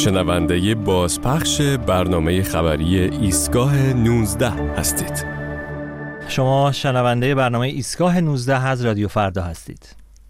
شنونده بازپخش برنامه خبری ایستگاه 19 هستید. شما شنونده برنامه ایستگاه 19 از رادیو فردا هستید.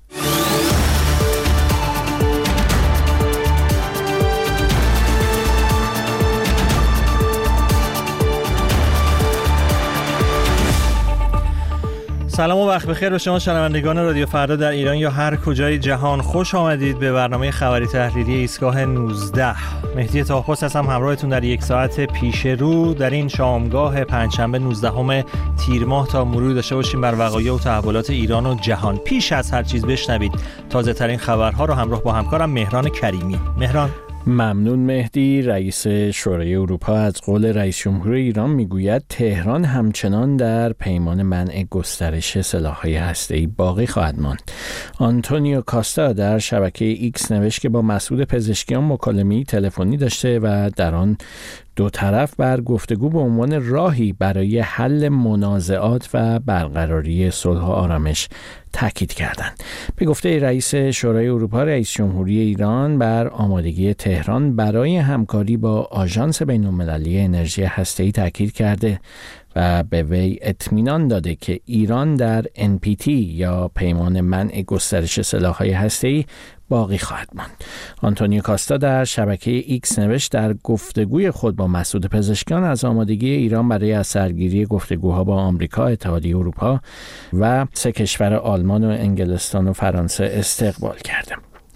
سلام و وقت بخیر به شما شنوندگان رادیو فردا در ایران یا هر کجای جهان. خوش آمدید به برنامه خبری تحریری ایستگاه 19. مهدی طاهپوست هستم همراهتون در یک ساعت پیش رو در این شامگاه پنجشنبه 19 تیر ماه تا مرور داشته باشیم بر وقایع و تحولات ایران و جهان. پیش از هر چیز بشنوید تازه ترین خبرها رو همراه با همکارم مهران کریمی. مهران. ممنون مهدی. رئیس شورای اروپا از قول رئیس جمهور ایران میگوید تهران همچنان در پیمان منع گسترش سلاح‌های هسته‌ای باقی خواهد ماند. آنتونیو کاستا در شبکه ایکس نوشت که با مسئول پزشکیان مکالمه‌ای تلفنی داشته و در آن دو طرف بر گفتگو به عنوان راهی برای حل منازعات و برقراری صلح و آرامش تاکید کردند. به گفته رئیس شورای اروپا، رئیس جمهوری ایران بر آمادگی تهران برای همکاری با آژانس بین‌المللی انرژی هسته‌ای تاکید کرده و به وی اطمینان داده که ایران در NPT یا پیمان منع گسترش سلاح‌های هسته‌ای باقی خواهد ماند. آنتونیو کاستا در شبکه ایکس نوشت در گفتگوی خود با مسئول پزشکان از آمادگی ایران برای از سرگیری گفتگوها با آمریکا، اتحادیه اروپا و سه کشور آلمان و انگلستان و فرانسه استقبال کرده.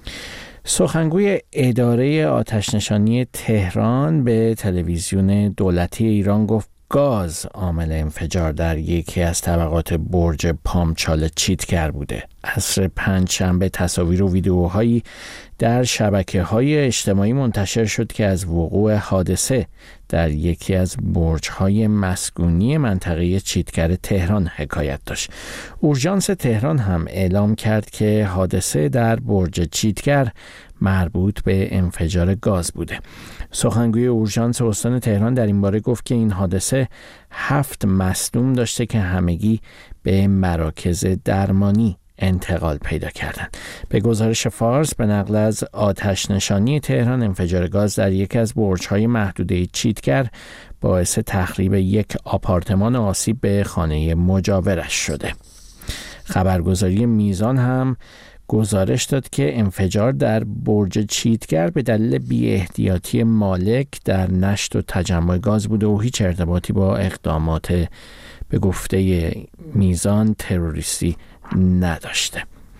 سخنگوی اداره آتش‌نشانی تهران به تلویزیون دولتی ایران گفت گاز عامل انفجار در یکی از طبقات برج پامچال چیتگر بوده. عصر پنجشنبه تصاویر و ویدیوهایی در شبکه‌های اجتماعی منتشر شد که از وقوع حادثه در یکی از برج‌های مسکونی منطقه چیتگر تهران حکایت داشت. اورژانس تهران هم اعلام کرد که حادثه در برج چیتگر مربوط به انفجار گاز بوده. سخنگوی اورژانس استان تهران در این باره گفت که این حادثه 7 مصدوم داشته که همگی به مراکز درمانی انتقال پیدا کردند. به گزارش فارس به نقل از آتش نشانی تهران، انفجار گاز در یکی از برج‌های محدوده چیتگر باعث تخریب یک آپارتمان و آسیب به خانه مجاورش شده. خبرگزاری میزان هم گزارش داد که انفجار در برج چیتگر به دلیل بی‌احتیاطی مالک در نشت و تجمع گاز بوده و هیچ ارتباطی با اقدامات به گفته میزان تروریستی نداشته.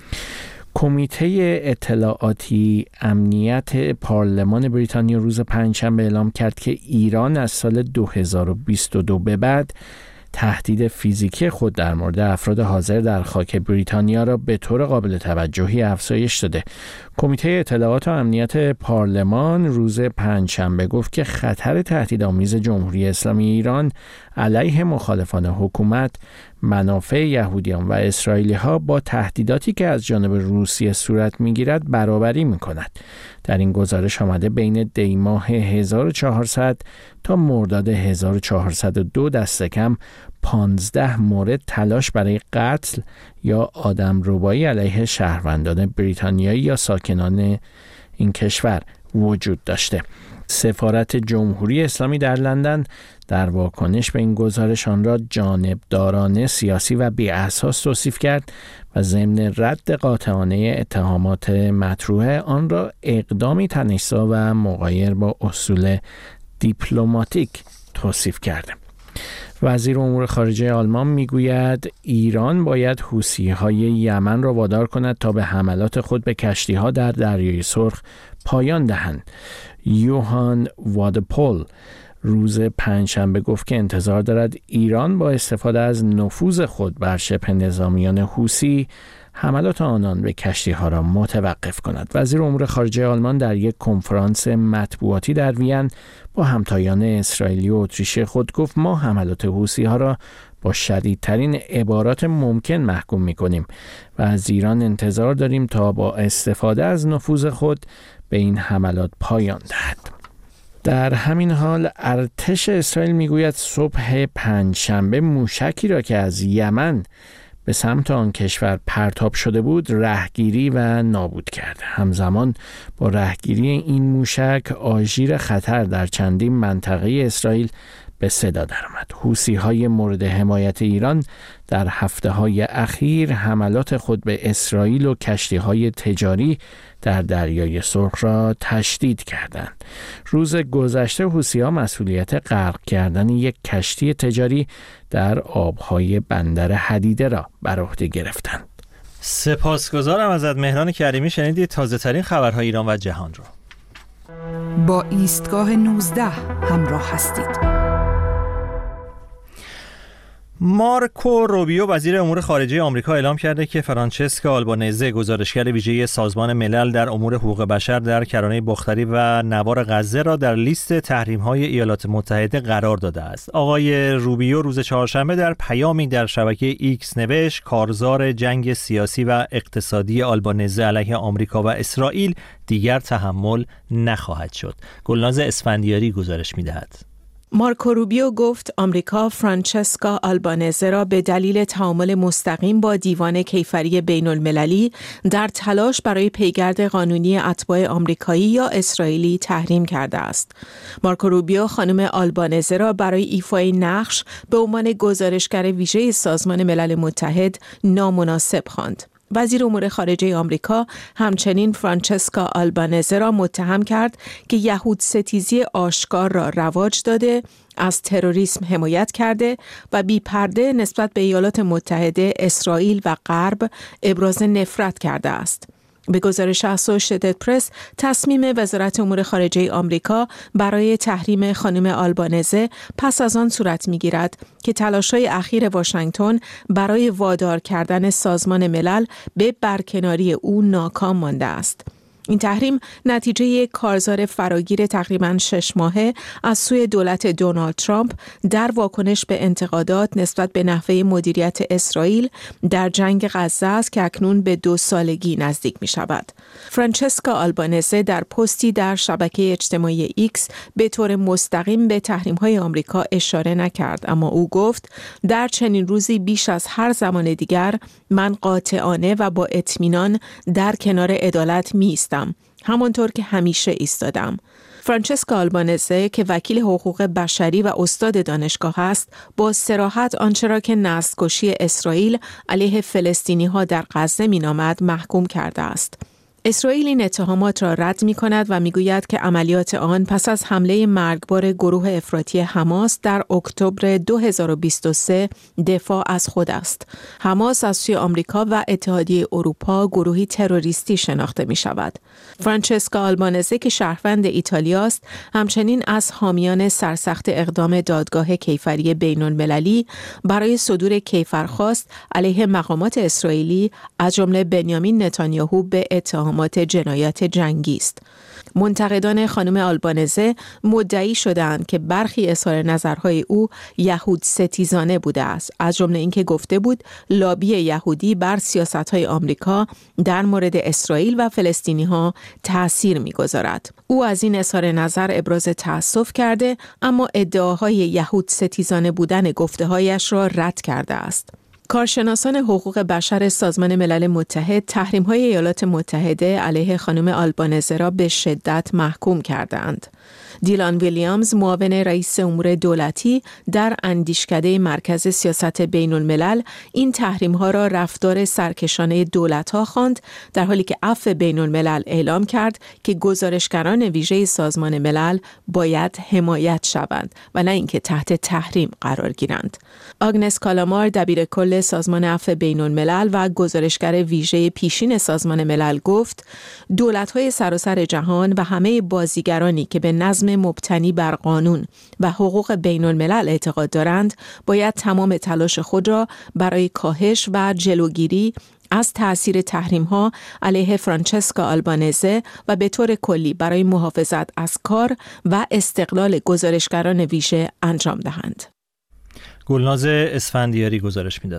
کمیته اطلاعاتی امنیت پارلمان بریتانیا روز پنجشنبه اعلام کرد که ایران از سال 2022 به بعد تهدید فیزیکی خود در مورد افراد حاضر در خاک بریتانیا را به طور قابل توجهی افزایش داده. کمیته اطلاعات و امنیت پارلمان روز پنجشنبه گفت که خطر تهدیدآمیز جمهوری اسلامی ایران علیه مخالفان حکومت، منافع یهودیان و اسرائیلی‌ها با تهدیداتی که از جانب روسیه صورت می‌گیرد برابری می‌کند. در این گزارش آمده بین دی ماه 1400 تا مرداد 1402 دست کم 15 مورد تلاش برای قتل یا آدمربایی علیه شهروندان بریتانیایی یا ساکنان این کشور وجود داشته. سفارت جمهوری اسلامی در لندن در واکنش به این گزارش آن را جانبدارانه، سیاسی و بی‌اساس توصیف کرد و ضمن رد قاطعانه اتهامات مطروحه آن را اقدامی تنش‌زا و مغایر با اصول دیپلماتیک توصیف کرده. وزیر امور خارجه آلمان میگوید ایران باید حوثی‌های یمن را وادار کند تا به حملات خود به کشتی‌ها در دریای سرخ پایان دهند. یوهان وادپول روز پنجشنبه گفت که انتظار دارد ایران با استفاده از نفوذ خود بر شبه نظامیان حوثی حملات آنان به کشتی‌ها را متوقف کند. وزیر امور خارجه آلمان در یک کنفرانس مطبوعاتی در وین با همتایان اسرائیلی و اتریشی خود گفت ما حملات حوثی‌ها را با شدیدترین عبارات ممکن محکوم می‌کنیم و از ایران انتظار داریم تا با استفاده از نفوذ خود به این حملات پایان دهد. در همین حال ارتش اسرائیل میگوید صبح پنجشنبه موشکی را که از یمن به سمت آن کشور پرتاب شده بود رهگیری و نابود کرد. همزمان با رهگیری این موشک آژیر خطر در چندین منطقه اسرائیل به صدا درآمد. حوثی‌های مورد حمایت ایران در هفته‌های اخیر حملات خود به اسرائیل و کشتی‌های تجاری در دریای سرخ را تشدید کردند. روز گذشته حوثی‌ها مسئولیت غرق کردن یک کشتی تجاری در آب‌های بندر حدیده را بر عهده گرفتند. سپاسگزارم ازت مهران کریمی. شنیدید تازه‌ترین خبرهای ایران و جهان را. با ایستگاه 19 همراه هستید. مارکو روبیو وزیر امور خارجه آمریکا اعلام کرده که فرانچسکا آلبانزه گزارشگر ویژه سازمان ملل در امور حقوق بشر در کرانه بختری و نوار غزه را در لیست تحریم‌های ایالات متحده قرار داده است. آقای روبیو روز چهارشنبه در پیامی در شبکه ایکس نوشت کارزار جنگ سیاسی و اقتصادی آلبانزه علیه آمریکا و اسرائیل دیگر تحمل نخواهد شد. گلناز اسفندیاری گزارش می‌دهد. مارکو روبیو گفت آمریکا فرانچسکا آلبانزه را به دلیل تعامل مستقیم با دیوان کیفری بین المللی در تلاش برای پیگرد قانونی اتباع آمریکایی یا اسرائیلی تحریم کرده است. مارکو روبیو خانم آلبانزه را برای ایفای نقش به عنوان گزارشگر ویژه سازمان ملل متحد نامناسب خواند. وزیر امور خارجه آمریکا همچنین فرانچسکا آلبانزه را متهم کرد که یهود ستیزی آشکار را رواج داده، از تروریسم حمایت کرده و بی پرده نسبت به ایالات متحده، اسرائیل و غرب ابراز نفرت کرده است. به گزارش اسوشییتد پرس، تصمیم وزارت امور خارجه آمریکا برای تحریم خانم آلبانزه پس از آن صورت می‌گیرد که تلاش‌های اخیر واشنگتن برای وادار کردن سازمان ملل به برکناری او ناکام مانده است. این تحریم نتیجه یک کارزار فراگیر تقریباً 6 ماهه از سوی دولت دونالد ترامپ در واکنش به انتقادات نسبت به نحوه مدیریت اسرائیل در جنگ غزه است که اکنون به 2 سالگی نزدیک می شود. فرانچسکا آلبانزه در پستی در شبکه اجتماعی ایکس به طور مستقیم به تحریم‌های آمریکا اشاره نکرد، اما او گفت در چنین روزی بیش از هر زمان دیگر من قاطعانه و با اطمینان در کنار عدالت می‌ایستم، همانطور که همیشه ایستادم. فرانچسکا آلبانزه که وکیل حقوق بشری و استاد دانشگاه است، با صراحت آنچه را که نسل‌کشی اسرائیل علیه فلسطینی‌ها در غزه می‌نامد محکوم کرده است. اسرائیل این اتهامات را رد می‌کند و می‌گوید که عملیات آن پس از حمله مرگبار گروه افراطی حماس در اکتبر 2023 دفاع از خود است. حماس از سوی آمریکا و اتحادیه اروپا گروهی تروریستی شناخته می‌شود. فرانچسکا آلبانزه که شهروند ایتالیا است، همچنین از حامیان سرسخت اقدام دادگاه کیفری بین‌المللی برای صدور کیفرخواست علیه مقامات اسرائیلی از جمله بنیامین نتانیاهو به اتهام جنایات جنگی است. منتقدان خانم آلبانزه مدعی شدند که برخی اظهار نظرهای او یهود ستیزانه بوده است، از جمله اینکه گفته بود لابی یهودی بر سیاست‌های آمریکا در مورد اسرائیل و فلسطینی‌ها تأثیر می‌گذارد. او از این اظهار نظر ابراز تأسف کرده، اما ادعاهای یهود ستیزانه بودن گفته‌هایش را رد کرده است. کارشناسان حقوق بشر سازمان ملل متحد تحریم‌های ایالات متحده علیه خانم آلبانزه را به شدت محکوم کردند. دیلان ویلیامز، معاون رئیس امور دولتی در اندیشکده مرکز سیاست بین الملل، این تحریم‌ها را رفتار سرکشانه دولت‌ها خواند، در حالی که عفو بین الملل اعلام کرد که گزارشگران ویژه سازمان ملل باید حمایت شوند و نه اینکه تحت تحریم قرار گیرند. آگنس کالامار، دبیر کل سازمان عفو بین الملل و گزارشگر ویژه پیشین سازمان ملل گفت دولت‌های سراسر جهان و همه بازیگرانی که به نظم مبتنی بر قانون و حقوق بین الملل اعتقاد دارند باید تمام تلاش خود را برای کاهش و جلوگیری از تأثیر تحریم‌ها علیه فرانچسکا آلبانزه و به طور کلی برای محافظت از کار و استقلال گزارشگران ویژه انجام دهند. گلناز اسفندیاری گزارش میداد.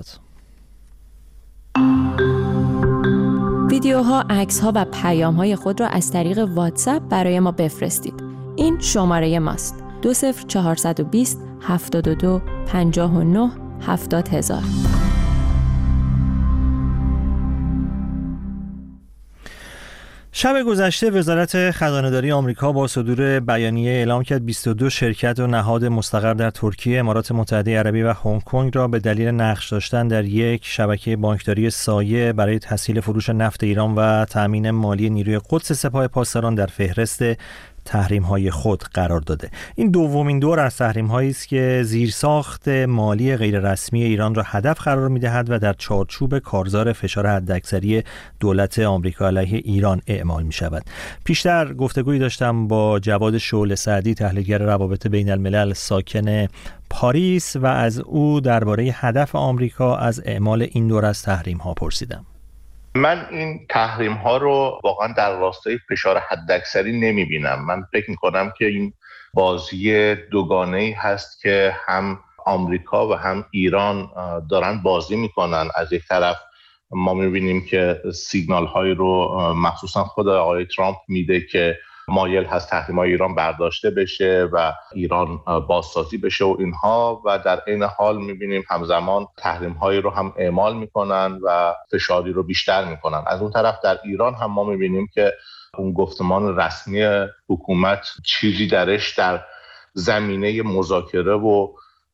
ویدیوها، عکس‌ها و پیام‌های خود را از طریق واتساپ برای ما بفرستید. این شماره ماست: 20420 72 59 70 000. شب گذشته وزارت خزانه‌داری آمریکا با صدور بیانیه اعلام کرد 22 شرکت و نهاد مستقر در ترکیه، امارات متحده عربی و هنگ کنگ را به دلیل نقش داشتن در یک شبکه بانکداری سایه برای تسهیل فروش نفت ایران و تأمین مالی نیروی قدس سپاه پاسداران در فهرست تحریم‌های خود قرار داده. این دومین دور از تحریم‌هایی است که زیرساخت مالی غیررسمی ایران را هدف قرار می‌دهد و در چارچوب کارزار فشار حداکثری دولت آمریکا علیه ایران اعمال می‌شود. پیشتر گفتگویی داشتم با جواد شعله سعدی، تحلیلگر روابط بین الملل ساکن پاریس، و از او درباره هدف آمریکا از اعمال این دور از تحریم‌ها پرسیدم. من این تحریم ها رو واقعا در راستای فشار حداکثری نمیبینم. من فکر میکنم که این بازی دوگانه‌ای هست که هم آمریکا و هم ایران دارن بازی میکنن. از یک طرف ما میبینیم که سیگنال هایی رو مخصوصا خود آقای ترامپ میده که مایل هست تحریم‌های ایران برداشته بشه و ایران بازسازی بشه و اینها، و در این حال می‌بینیم همزمان تحریم‌هایی رو هم اعمال می‌کنن و فشاری رو بیشتر می‌کنن. از اون طرف در ایران هم ما می‌بینیم که اون گفتمان رسمی حکومت چیزی درش در زمینه مذاکره و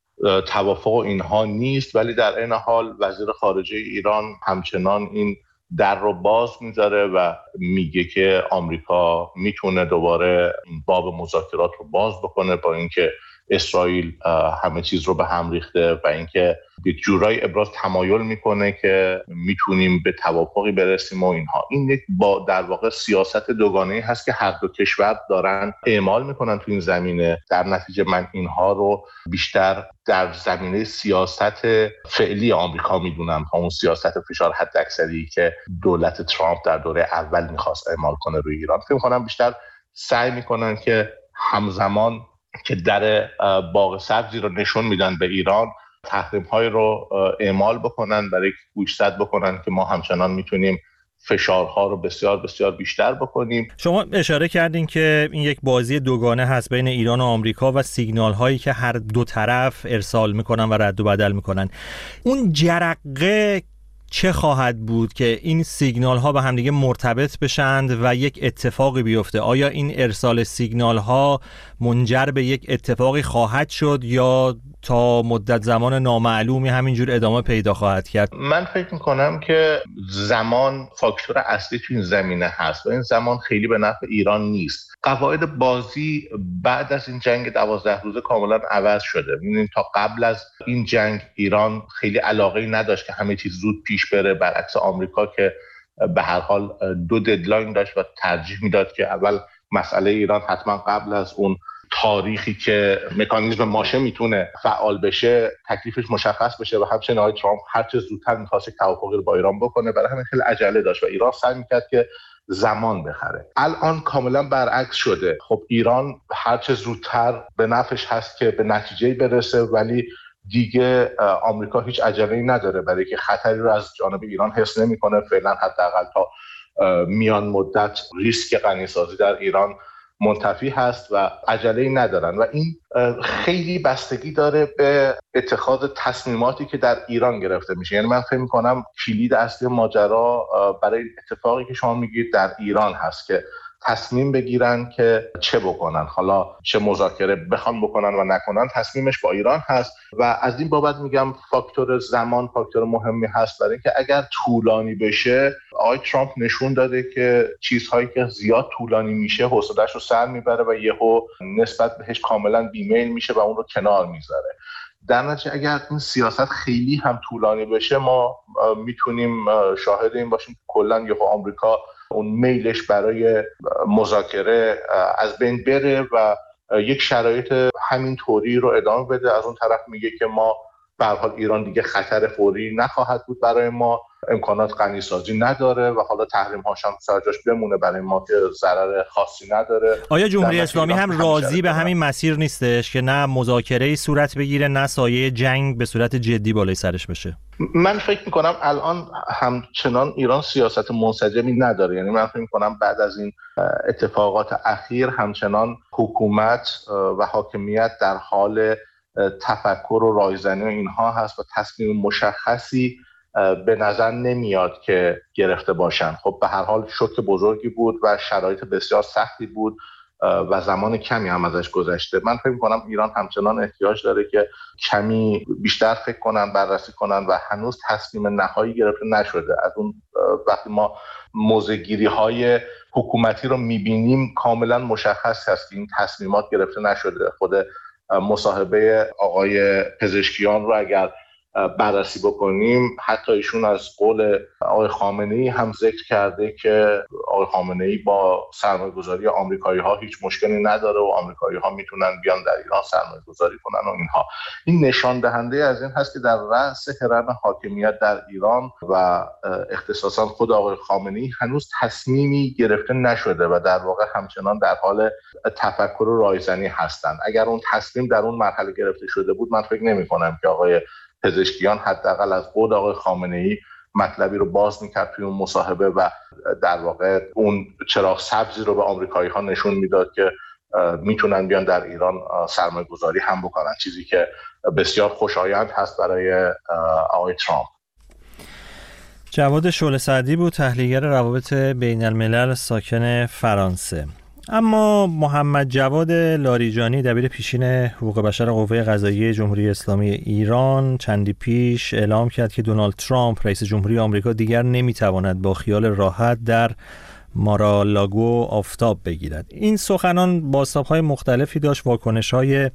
توافق و اینها نیست، ولی در این حال وزیر خارجه ایران همچنان این در رو باز میذاره و میگه که آمریکا میتونه دوباره این باب مذاکرات رو باز بکنه، با اینکه اسرائیل همه چیز رو به هم ریخته و اینکه یک جورایی ابراز تمایل میکنه که میتونیم به توافقی برسیم و اینها. این یک در واقع سیاست دوگانه‌ای هست که هر دو کشور دارن اعمال میکنن تو این زمینه. در نتیجه من اینها رو بیشتر در زمینه سیاست فعلی آمریکا میدونم تا اون سیاست فشار حداکثری که دولت ترامپ در دوره اول میخواست اعمال کنه روی ایران. فکر میکنم بیشتر سعی میکنن که همزمان که در باغ سبزی رو نشون میدن به ایران، تحریم‌های رو اعمال بکنن برای گوشزد بکنن که ما همچنان میتونیم فشارها رو بسیار بسیار بیشتر بکنیم. شما اشاره کردین که این یک بازی دوگانه هست بین ایران و آمریکا و سیگنال هایی که هر دو طرف ارسال میکنن و رد و بدل میکنن. اون جرقه چه خواهد بود که این سیگنال ها به همدیگه مرتبط بشند و یک اتفاقی بیفته؟ آیا این ارسال سیگنال ها منجر به یک اتفاقی خواهد شد یا تا مدت زمان نامعلومی همینجور ادامه پیدا خواهد کرد؟ من فکر میکنم که زمان فاکتور اصلی تو این زمینه هست و این زمان خیلی به نفع ایران نیست. قواعد بازی بعد از این جنگ 12 روزه کاملا عوض شده. می‌بینید تا قبل از این جنگ ایران خیلی علاقه‌ای نداشت که همه چیز زود پیش بره، برعکس آمریکا که به هر حال دو ددلاین داشت و ترجیح میداد که اول مسئله ایران حتما قبل از اون تاریخی که مکانیزم ماشه میتونه فعال بشه تکلیفش مشخص بشه و همچنین آقای ترامپ هر چه زودتر می‌خواست توافقی رو با ایران بکنه. برای همین خیلی عجله داشت و ایران سعی می‌کرد که زمان بخره. الان کاملا برعکس شده. خب ایران هر چه زودتر به نفعش هست که به نتیجه برسه، ولی دیگه آمریکا هیچ عجله‌ای نداره برای که خطری رو از جانب ایران حس نمی‌کنه. فعلا حداقل تا میان مدت ریسک غنیسازی در ایران منتفی هست و عجله‌ای ندارن و این خیلی بستگی داره به اتخاذ تصمیماتی که در ایران گرفته میشه. یعنی من فکر می‌کنم کلید اصلی ماجرا برای اتفاقی که شما میگید در ایران هست که تصمیم بگیرن که چه بکنن، حالا چه مذاکره بخوان بکنن و نکنن، تصمیمش با ایران هست و از این بابت میگم فاکتور زمان فاکتور مهمی هست، برای اینکه اگر طولانی بشه، آقای ترامپ نشون داده که چیزهایی که زیاد طولانی میشه حوصله‌اش رو سر میبره و یهو نسبت بهش کاملا بیمیل میشه و اون رو کنار میذاره. در نتیجه اگر این سیاست خیلی هم طولانی بشه، ما میتونیم شاهد این باشیم که کلا یهو آمریکا اون میلش برای مذاکره از بین بره و یک شرایط همین طوری رو ادامه بده. از اون طرف میگه که ما به هر حال ایران دیگه خطر فوری نخواهد بود برای ما، امکانات غنیسازی نداره و حالا تحریم هاش هم سر جاش بمونه برای ما که ضرر خاصی نداره. آیا جمهوری اسلامی هم راضی به همین مسیر نیستش که نه مذاکره‌ای صورت بگیره نه سایه جنگ به صورت جدی بالای سرش بشه؟ من فکر میکنم الان همچنان ایران سیاست منسجمی نداره. یعنی من فکر میکنم بعد از این اتفاقات اخیر همچنان حکومت و حاکمیت در حال تفکر و رایزنی و اینها هست و تصمیم مشخصی به نظر نمیاد که گرفته باشن. خب به هر حال شوک بزرگی بود و شرایط بسیار سختی بود و زمان کمی هم ازش گذشته. من فکر می‌کنم ایران همچنان احتیاج داره که کمی بیشتر فکر کنن، بررسی کنن و هنوز تصمیم نهایی گرفته نشده. از اون وقتی ما موضع‌گیری‌های حکومتی رو می‌بینیم کاملا مشخص هست که این تصمیمات گرفته نشده. خود مصاحبه آقای پزشکیان رو اگر بررسی بکنیم، حتی ایشون از قول آقای خامنه‌ای هم ذکر کرده که آقای خامنه‌ای با سرمایه‌گذاری آمریکایی‌ها هیچ مشکلی نداره و آمریکایی‌ها میتونن بیان در ایران سرمایه‌گذاری کنن و اینها. این نشان دهنده از این هست که در رأس هرم حاکمیت در ایران و اختصاصا خود آقای خامنه‌ای هنوز تصمیمی گرفته نشده و در واقع همچنان در حال تفکر و رایزنی هستند. اگر اون تصمیم در اون مرحله گرفته شده بود، من فکر نمی‌کنم که آقای پزشکیان حداقل از قول آقای خامنه‌ای مطلبی رو باز می‌کرد توی اون مصاحبه و در واقع اون چراغ سبزی رو به آمریکایی‌ها نشون میداد که میتونن بیان در ایران سرمایه‌گذاری هم بکنن، چیزی که بسیار خوشایند هست برای آقای ترامپ. جواد شعله سعدی بود، تحلیلگر روابط بین الملل ساکن فرانسه. اما محمد جواد لاریجانی، دبیر پیشین حقوق بشر قوه قضاییه جمهوری اسلامی ایران، چندی پیش اعلام کرد که دونالد ترامپ رئیس جمهوری آمریکا دیگر نمیتواند با خیال راحت در مارالاگو آفتاب بگیرد. این سخنان بازتاب‌های مختلفی داشت، واکنش‌های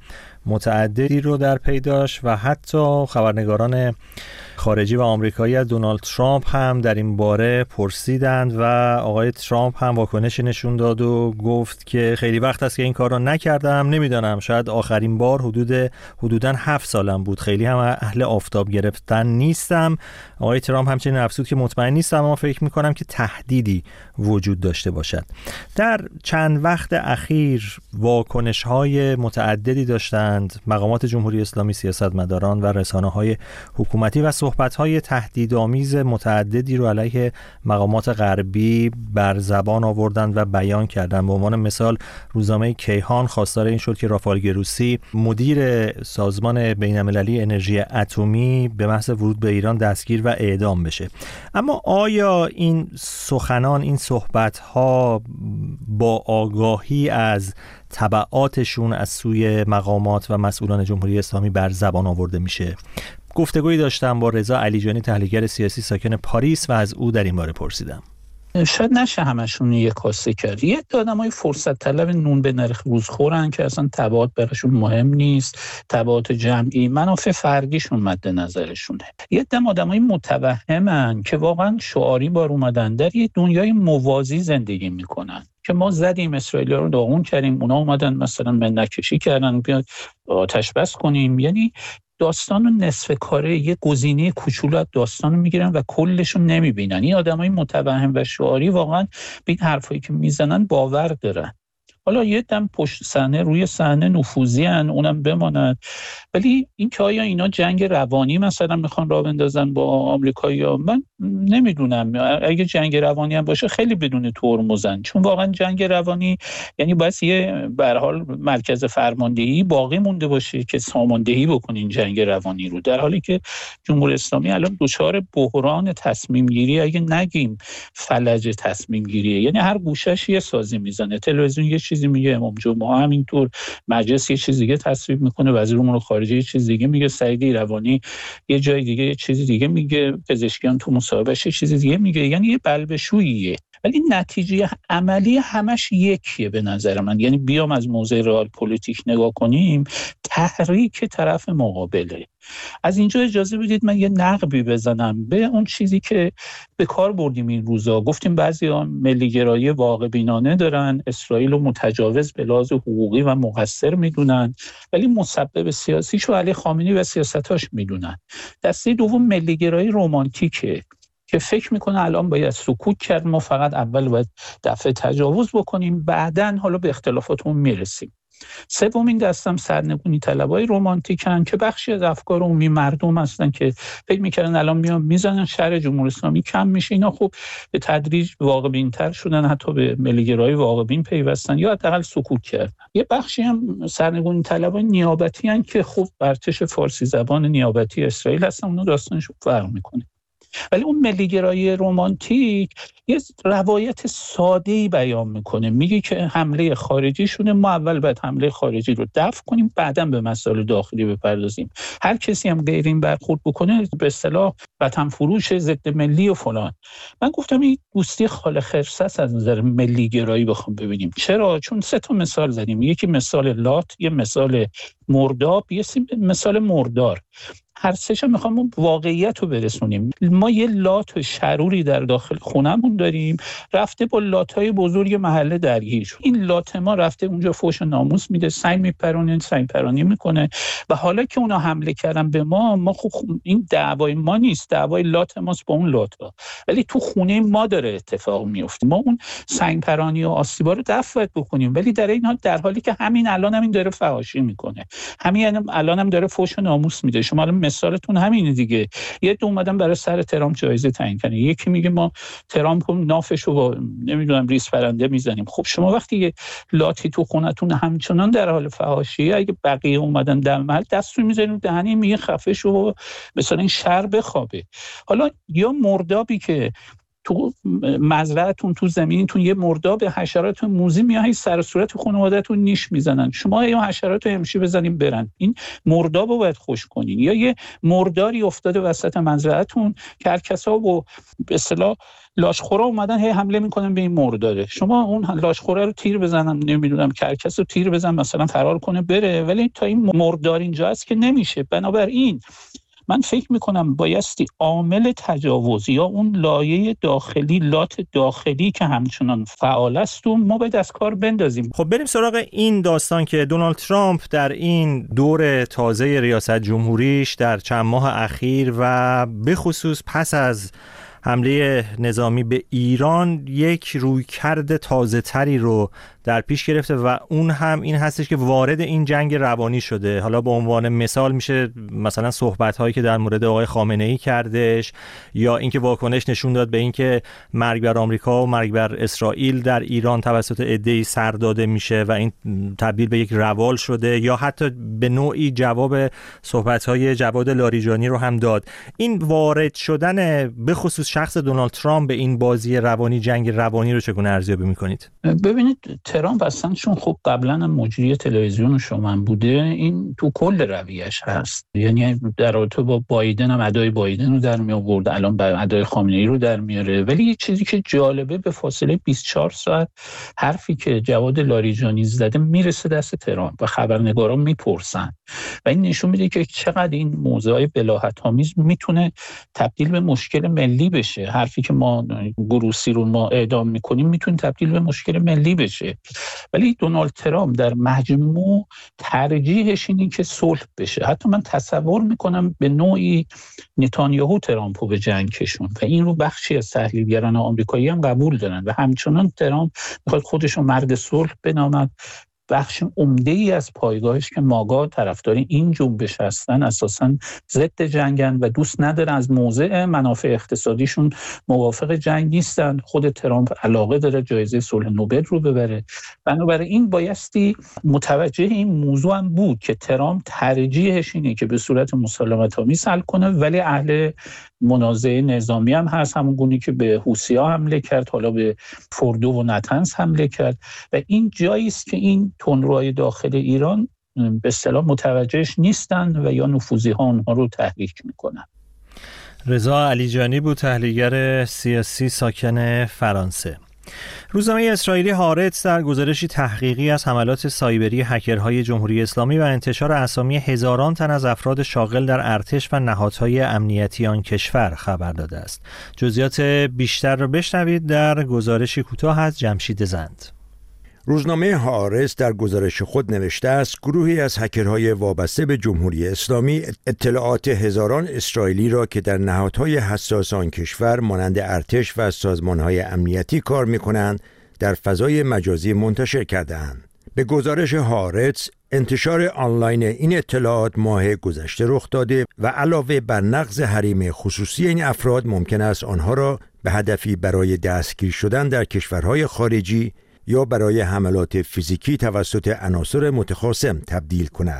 متعددی رو در پی داشت و حتی خبرنگاران خارجی و آمریکایی از دونالد ترامپ هم در این باره پرسیدند و آقای ترامپ هم واکنشی نشون داد و گفت که خیلی وقت است که این کار را نکردم، نمیدانم، شاید آخرین بار حدوداً 7 سالم بود، خیلی هم اهل آفتاب گرفتن نیستم. آقای ترامپ همچنین افزود که مطمئن نیستم اما فکر می‌کنم که تهدیدی وجود داشته باشد. در چند وقت اخیر واکنش‌های متعددی داشتند مقامات جمهوری اسلامی، سیاستمداران و رسانه‌های حکومتی و صحبت‌های تهدیدآمیز متعددی رو علیه مقامات غربی بر زبان آوردند و بیان کردند. به عنوان مثال روزنامه کیهان خواستار این شد که رافائل گروسی، مدیر سازمان بین‌المللی انرژی اتمی، به محض ورود به ایران دستگیر و اعدام بشه. اما آیا این سخنان، این صحبت‌ها با آگاهی از تبعاتشون از سوی مقامات و مسئولان جمهوری اسلامی بر زبان آورده میشه؟ گفتگویی داشتم با رضا علیجانی، تحلیلگر سیاسی ساکن پاریس، و از او در این باره پرسیدم. شاید نشه همشون یک کاسه کرد. یه آدمای فرصت طلب نون به نرخ روزخورن که اصلا تبعات براشون مهم نیست، تبعات جمعی، منافع فردیشون مد نظرشونه. یه آدمای متوهمن که واقعا شعاری بار اومدن در یه دنیای موازی زندگی میکنن که ما زدیم اسرائیلیا رو داغون کردیم، اونا اومدن مثلا منکشی کردن بیاد آتش بس کنیم. یعنی داستان و نصف کاره یه گزینه کوچولو از داستان رو میگیرن و کلشون نمیبینن. این آدمای متوهم و شعاری واقعا به این حرفایی که میزنن باور دارن. حالا یه دم پشت صحنه روی صحنه نفوذی ان، اونم بماند. ولی این که آیا اینا جنگ روانی مثلا میخوان راه بندازن با آمریکایی‌ها، من نمیدونم. اگه جنگ روانی هم باشه خیلی بدون ترمزن، چون واقعا جنگ روانی یعنی باید یه به هر حال مرکز فرماندهی باقی مونده باشه که ساماندهی بکنه این جنگ روانی رو، در حالی که جمهوری اسلامی الان دچار بحران تصمیم گیری، اگه نگیم فلج تصمیم گیریه. یعنی هر گوشش یه سازی میزنه، تلویزیون یه چیزی میگه، امام جمعه همینطور، مجلس یه چیز دیگه تصویب میکنه، وزیر امور خارجه یه چیز دیگه میگه، سعید ایروانی یه جای دیگه یه چیز دیگه میگه، پزشکیان تو مصاحبهش یه چیز دیگه میگه. یعنی یه بلبشوییه، ولی نتیجه عملی همش یکیه به نظر من. یعنی بیام از موضع رئال پلیتیک نگاه کنیم، تحریک طرف مقابله. از اینجا اجازه بدید من یه نقبی بزنم به اون چیزی که به کار بردیم این روزا. گفتیم بعضی‌ها ملی‌گرایی واقع بینانه دارن، اسرائیل رو متجاوز به لحاظ حقوقی و مقصر میدونن، ولی مسبب سیاسیشو علی خامنه‌ای و سیاستاش میدونن. دسته دوم ملی‌گرایی رمانتیکه که فکر میکنه الان باید سکوت کرد، ما فقط اول باید دفعه تجاوز بکنیم، بعدن حالا به اختلافاتمون میرسیم. سومین دستم سرنگونی طلبای رمانتیکن که بخشی از افکار عمومی مردم هستن که فکر میکردن الان میان میزنن شر جمهوری اسلامی کم میشه. اینا خب به تدریج واقع بین‌تر شدن، حتی به ملی‌گرایی واقع بین پیوستن یا حداقل سکوت کردن. یه بخشی هم سرنگونی طلبای نیابتی ان که خب ارتش فارسی زبان نیابتی اسرائیل هستن، اونها داستانشون فرق میکنه. ولی اون ملیگرایی رمانتیک یه روایت ساده‌ای بیان میکنه، میگه که حمله خارجی شونه، ما اول باید حمله خارجی رو دفع کنیم، بعداً به مسائل داخلی بپردازیم. هر کسی هم غیر این برخورد بکنه به اصطلاح وطن فروش، ضد ملی و فلان. من گفتم این دوستی خال خرس است از نظر ملی گرایی بخوام ببینیم. چرا؟ چون 3 تا مثال زدیم، یکی مثال لات، یه مثال مرداب، یه مثال مردار. هر سه‌ش میخوام واقعیت رو برسونیم. ما یه لات شروری در داخل خونمون داریم، رفته با لات‌های بزرگ محله درگیر شد. این لات ما رفته اونجا فحش و ناموس میده، سنگ میپرونه، سنگ پرانی میکنه و حالا که اونا حمله کردن به ما خب این دعوای ما نیست، دعوای لات ماست با اون لات‌ها، ولی تو خونه ما داره اتفاق میفته. ما اون سنگ پرانی و آسیبا رو دفع بکنیم، ولی در این حال در حالی که همین الان هم این داره فحاشی میکنه، همین الان هم داره فحش و ناموس میده. شما مثالتون همینه دیگه. یه دو اومدن برای سر ترامپ جایزه تعیین کردن، یکی میگه ما ترامپ نافشو با نمیدونم ریس پرنده میزنیم. خب شما وقتی یه لاتی تو خونتون همچنان در حال فحاشیه، اگه بقیه اومدن در محل دستو میذارین دهنی میگه خفه شو، مثلا این شر بخوابه. حالا یا مردابی که تو مزرعتون، تو زمینتون یه مرداب حشرات موذی میاد سر صورت خانواده‌تون نیش میزنن، شما یا حشرات رو امشی بزنین برن، این مردابو باید خوش کنین. یا یه مرداری افتاده وسط مزرعتون که هر کسا با به اصطلاح لاشخورا اومدن هی حمله میکنن به این مرداره، شما اون لاشخورا رو تیر بزنن، نمیدونم کرکس رو تیر بزن مثلا فرار کنه بره، ولی تا این مردار اینجا است که نمیشه. بنابراین من فکر میکنم بایستی عامل تجاوز یا اون لایه داخلی، لات داخلی که همچنان فعال است و ما باید از کار بندازیم. خب بریم سراغ این داستان که دونالد ترامپ در این دور تازه ریاست جمهوریش در چند ماه اخیر و به خصوص پس از حمله نظامی به ایران یک رویکرد تازه تری رو در پیش گرفته و اون هم این هستش که وارد این جنگ روانی شده. حالا به عنوان مثال میشه مثلا صحبت‌هایی که در مورد آقای خامنه‌ای کردش، یا اینکه واکنش نشون داد به اینکه مرگ بر آمریکا و مرگ بر اسرائیل در ایران توسط عده‌ای سر داده میشه و این تبدیل به یک روال شده، یا حتی به نوعی جواب صحبت‌های جواد لاریجانی رو هم داد. این وارد شدن به خصوص شخص دونالد ترامپ به این بازی روانی، جنگ روانی رو چگونه ارزیابی می‌کنید؟ ببینید ترامپ اصلا چون خب قبلا هم مجری تلویزیون و شومن بوده، این تو کل رویش هست. یعنی در رابطه با بایدن هم ادای بایدن رو در می آورد، الان به ادای خامنه‌ای رو در میاره. ولی یه چیزی که جالبه، به فاصله 24 ساعت حرفی که جواد لاریجانی زده میرسه دست ترامپ و خبرنگاران میپرسن و این نشون میده که چقدر این موضوعای بلاهت‌آمیز میتونه تبدیل به مشکل ملی بشه. حرفی که ما گروسی رو ما اعدام میکنیم میتونه تبدیل به مشکل ملی بشه. ولی دونالد ترامپ در مجموع ترجیحش اینه که صلح بشه. حتی من تصور میکنم به نوعی نتانیاهو ترامپو به جنگ کشون و این رو بخشی از تحلیلگران آمریکایی هم قبول دارن و همچنان ترامپ میخواد خودش رو مرد صلح بنامد. بخش عمده‌ای از پایگاهش که ماگا طرفدار این جنبش هستن اساساً ضد جنگن و دوست ندارن، از موضع منافع اقتصادیشون موافق جنگ نیستن. خود ترامپ علاقه داره جایزه صلح نوبل رو ببره. بنابراین بایستی متوجه این موضوع هم بود که ترامپ ترجیحش اینه که به صورت مسالمت‌آمیز حل کنه، ولی اهل منازعه نظامی هم هست، همون گونی که به حوثی‌ها حمله کرد، حالا به فوردو و نتنز حمله کرد و این جایی است که این تندروهای داخل ایران به اصطلاح متوجهش نیستن و یا نفوذی‌ها اونها رو تحریک میکنن. رضا علیجانی بود، تحلیلگر سیاسی ساکن فرانسه. روزنامه اسرائیلی هارتز در گزارشی تحقیقی از حملات سایبری هکرهای جمهوری اسلامی و انتشار اسامی هزاران تن از افراد شاغل در ارتش و نهادهای امنیتی آن کشور خبر داده است. جزئیات بیشتر را بشنوید در گزارشی کوتاه از جمشید زند. روزنامه هارتز در گزارش خود نوشته است گروهی از هکرهای وابسته به جمهوری اسلامی اطلاعات هزاران اسرائیلی را که در نهادهای حساس آن کشور مانند ارتش و سازمانهای امنیتی کار می‌کنند در فضای مجازی منتشر کرده‌اند. به گزارش هارتز انتشار آنلاین این اطلاعات ماه گذشته رخ داده و علاوه بر نقض حریم خصوصی این افراد ممکن است آنها را به هدفی برای دستگیر شدن در کشورهای خارجی یا برای حملات فیزیکی توسط عناصر متخاصم تبدیل کند.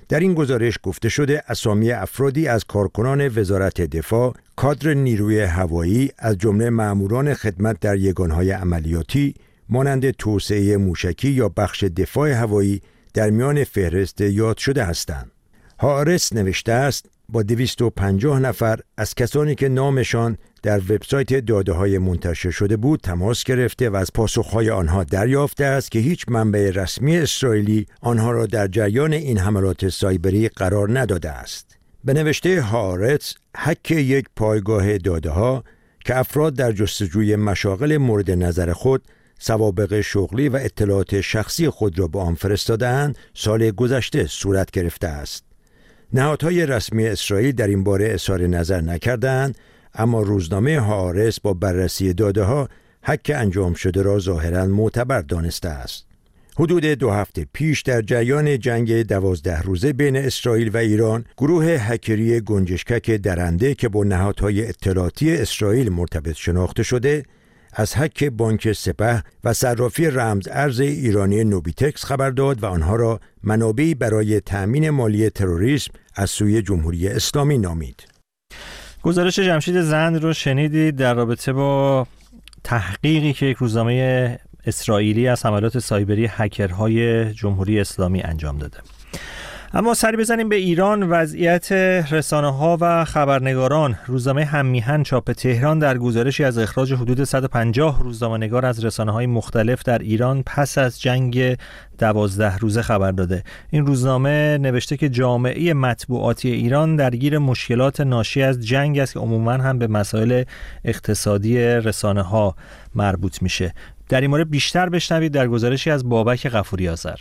در این گزارش گفته شده اسامی افرادی از کارکنان وزارت دفاع، کادر نیروی هوایی از جمله ماموران خدمت در یگانهای عملیاتی مانند توسعه موشکی یا بخش دفاع هوایی در میان فهرست یاد شده هستند. هارس نوشته است با 250 نفر از کسانی که نامشان در وبسایت داده‌های منتشر شده بود تماس گرفته و از پاسخهای آنها دریافته است که هیچ منبع رسمی اسرائیلی آنها را در جریان این حملات سایبری قرار نداده است. به نوشته هارتز، هک یک پایگاه داده‌ها که افراد در جستجوی مشاغل مورد نظر خود سوابق شغلی و اطلاعات شخصی خود را به آن فرستاده‌اند، سال گذشته صورت گرفته است. نهادهای رسمی اسرائیل در این باره اظهار نظر نکردند، اما روزنامه هارس با بررسی داده‌ها هک انجام شده را ظاهراً معتبر دانسته است. حدود 2 هفته پیش در جریان جنگ 12 روزه بین اسرائیل و ایران، گروه هکری گنجشکک درنده که با نهادهای اطلاعاتی اسرائیل مرتبط شناخته شده، از هک بانک سپه و صرافی رمز ارز ایرانی نوبیتکس خبر داد و آنها را منابعی برای تأمین مالی تروریسم از سوی جمهوری اسلامی نامید. گزارش جمشید زند رو شنیدید در رابطه با تحقیقی که یک روزنامه اسرائیلی از حملات سایبری هکرهای جمهوری اسلامی انجام داده. اما سری بزنیم به ایران. وضعیت رسانه‌ها و خبرنگاران. روزنامه هممیهن چاپ تهران در گزارشی از اخراج حدود 150 روزنامه‌نگار از رسانه‌های مختلف در ایران پس از جنگ 12 روزه خبر داده. این روزنامه نوشته که جامعه مطبوعاتی ایران درگیر مشکلات ناشی از جنگ است که عموماً هم به مسائل اقتصادی رسانه‌ها مربوط میشه. در این مورد بیشتر بشنوید در گزارشی از بابک غفوری آذر.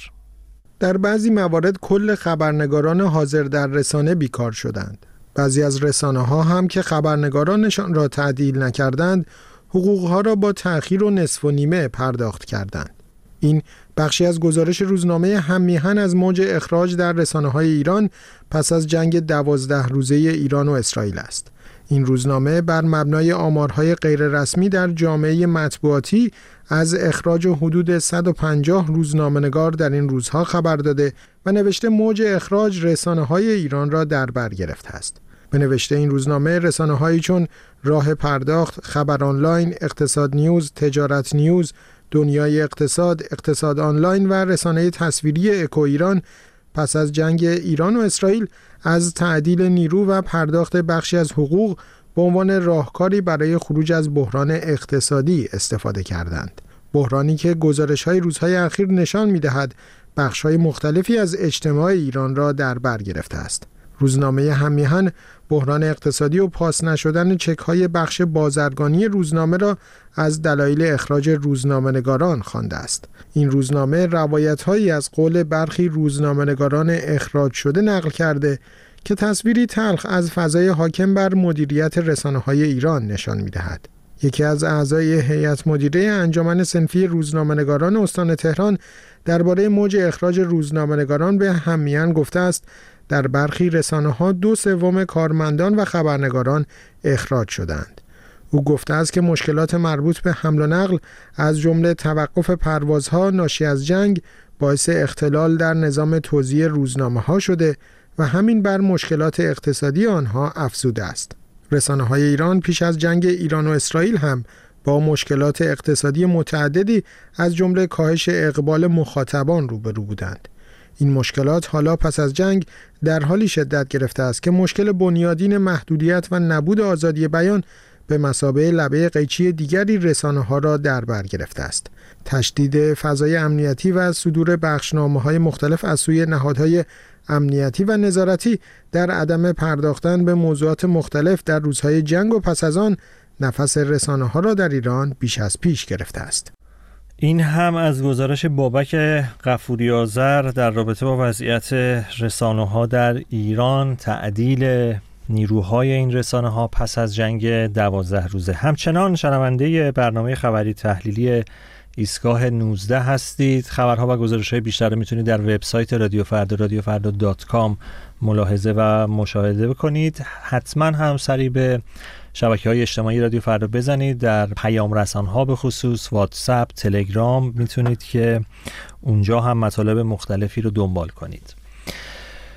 در بعضی موارد کل خبرنگاران حاضر در رسانه بیکار شدند. بعضی از رسانه‌ها هم که خبرنگارانشان را تعدیل نکردند، حقوقها را با تأخیر و نصف و نیمه پرداخت کردند. این بخشی از گزارش روزنامه هممیهن از موج اخراج در رسانه‌های ایران پس از جنگ 12 روزه ایران و اسرائیل است. این روزنامه بر مبنای آمارهای غیررسمی در جامعه مطبوعاتی از اخراج حدود 150 روزنامه‌نگار در این روزها خبر داده و نوشته موج اخراج رسانه‌های ایران را در بر گرفته است. به نوشته این روزنامه رسانه‌هایی چون راه پرداخت، خبر آنلاین، اقتصاد نیوز، تجارت نیوز، دنیای اقتصاد، اقتصاد آنلاین و رسانه تصویری اکو ایران پس از جنگ ایران و اسرائیل از تعدیل نیرو و پرداخت بخشی از حقوق به عنوان راهکاری برای خروج از بحران اقتصادی استفاده کردند. بحرانی که گزارش‌های روزهای اخیر نشان می‌دهد بخش‌های مختلفی از اجتماع ایران را در بر گرفته است. روزنامه هممیهن بحران اقتصادی و پاس نشدن چک‌های بخش بازرگانی روزنامه را از دلایل اخراج روزنامه‌نگاران خوانده است. این روزنامه روایت‌هایی از قول برخی روزنامه‌نگاران اخراج شده نقل کرده که تصویری تلخ از فضای حاکم بر مدیریت رسانه‌های ایران نشان می‌دهد. یکی از اعضای هیئت مدیره انجمن صنفی روزنامه‌نگاران استان تهران درباره موج اخراج روزنامه‌نگاران به هممیهن گفته است در برخی رسانه‌ها 2/3 کارمندان و خبرنگاران اخراج شدند. او گفته است که مشکلات مربوط به حمل و نقل از جمله توقف پروازها ناشی از جنگ باعث اختلال در نظام توزیع روزنامه‌ها شده و همین بر مشکلات اقتصادی آنها افزوده است. رسانه‌های ایران پیش از جنگ ایران و اسرائیل هم با مشکلات اقتصادی متعددی از جمله کاهش اقبال مخاطبان روبرو بودند. این مشکلات حالا پس از جنگ در حالی شدت گرفته است که مشکل بنیادین محدودیت و نبود آزادی بیان به مثابه لبه قیچی دیگری رسانه‌ها را در بر گرفته است. تشدید فضای امنیتی و صدور بخشنامه‌های مختلف از سوی نهادهای امنیتی و نظارتی در عدم پرداختن به موضوعات مختلف در روزهای جنگ و پس از آن نفس رسانه‌ها را در ایران بیش از پیش گرفته است. این هم از گزارش بابک غفوری آذر در رابطه با وضعیت رسانه‌ها در ایران، تعدیل نیروهای این رسانه‌ها پس از جنگ 12 روزه. همچنان شنونده برنامه خبری تحلیلی ایستگاه 19 هستید. خبرها و گزارش‌های بیشتر رو میتونید در وبسایت رادیو فردا radiofarda.com ملاحظه و مشاهده بکنید. حتما هم سری به شبکه‌های اجتماعی رادیو فردا بزنید. در پیام رسان‌ها به خصوص واتساپ، تلگرام میتونید که اونجا هم مطالب مختلفی رو دنبال کنید.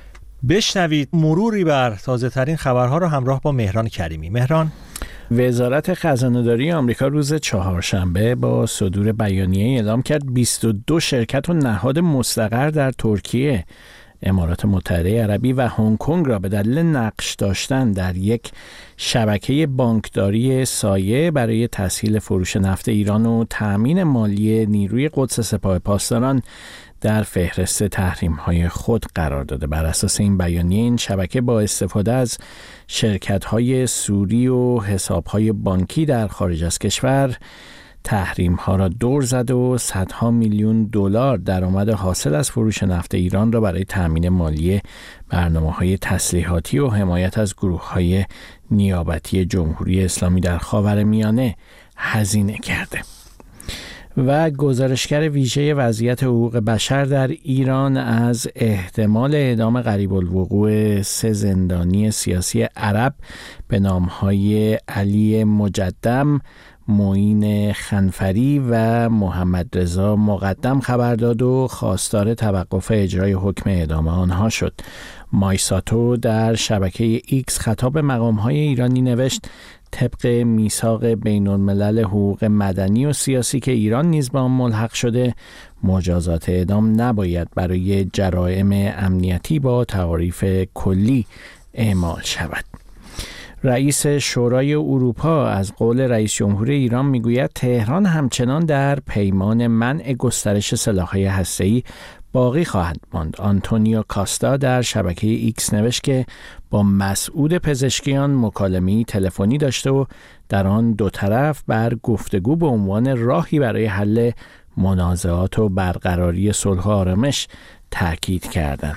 بشنوید مروری بر تازه ترین خبرها رو همراه با مهران کریمی. مهران. وزارت خزانه‌داری آمریکا روز چهارشنبه با صدور بیانیه اعلام کرد 22 شرکت و نهاد مستقر در ترکیه، امارات متحده عربی و هنگ کنگ را به دلیل نقش داشتن در یک شبکه بانکداری سایه برای تسهیل فروش نفت ایران و تأمین مالی نیروی قدس سپاه پاسداران در فهرست تحریم‌های خود قرار داده. بر اساس این بیانیه این شبکه با استفاده از شرکت‌های سوری و حساب‌های بانکی در خارج از کشور تحریم‌ها را دور زد و صدها میلیون دلار درآمد حاصل از فروش نفت ایران را برای تأمین مالی برنامه‌های تسلیحاتی و حمایت از گروه‌های نیابتی جمهوری اسلامی در خاورمیانه هزینه کرده. و گزارشگر ویژه وضعیت حقوق بشر در ایران از احتمال اعدام قریب الوقوع 3 زندانی سیاسی عرب به نام‌های علی مجدم، معین خنفری و محمد رضا مقدم خبر داد و خواستار توقف اجرای حکم اعدام آنها شد. مایساتو در شبکه ایکس خطاب به مقام‌های ایرانی نوشت: طبق میثاق بین‌الملل حقوق مدنی و سیاسی که ایران نیز به آن ملحق شده، مجازات اعدام نباید برای جرائم امنیتی با تعاریف کلی اعمال شود. رئیس شورای اروپا از قول رئیس جمهور ایران میگوید تهران همچنان در پیمان منع گسترش سلاح‌های هسته‌ای باقی خواهد ماند. آنتونیو کاستا در شبکه ایکس نوشت که با مسئول پزشکیان مکالمه‌ای تلفنی داشته و در آن دو طرف بر گفتگو به عنوان راهی برای حل منازعات و برقراری صلح و آرامش تاکید کردند.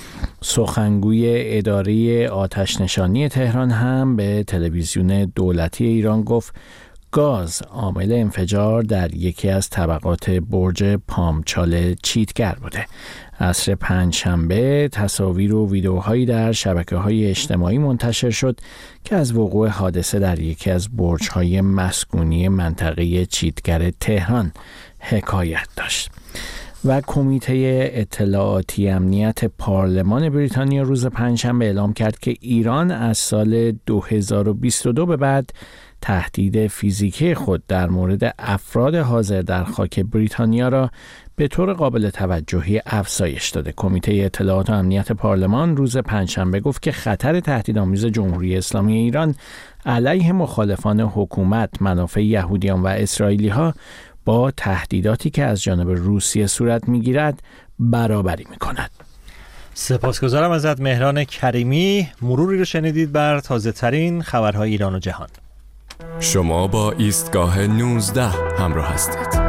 سخنگوی اداره آتش‌نشانی تهران هم به تلویزیون دولتی ایران گفت گاز عامل انفجار در یکی از طبقات برج پامچال چیتگر بوده. عصر پنجشنبه تصاویر و ویدیوهایی در شبکه‌های اجتماعی منتشر شد که از وقوع حادثه در یکی از برج‌های مسکونی منطقه چیتگر تهران حکایت داشت. و کمیته اطلاعاتی امنیت پارلمان بریتانیا روز پنجشنبه اعلام کرد که ایران از سال 2022 به بعد تهدید فیزیکی خود در مورد افراد حاضر در خاک بریتانیا را به طور قابل توجهی افزایش داده. کمیته اطلاعات و امنیت پارلمان روز پنجشنبه گفت که خطر تهدیدآمیز جمهوری اسلامی ایران علیه مخالفان حکومت، منافع یهودیان و اسرائیلی‌ها با تهدیداتی که از جانب روسیه صورت می‌گیرد برابری می‌کند. سپاسگزارم ازت مهران کریمی. مروری رو شنیدید بر تازه‌ترین خبرهای ایران و جهان. شما با ایستگاه 19 همراه هستید.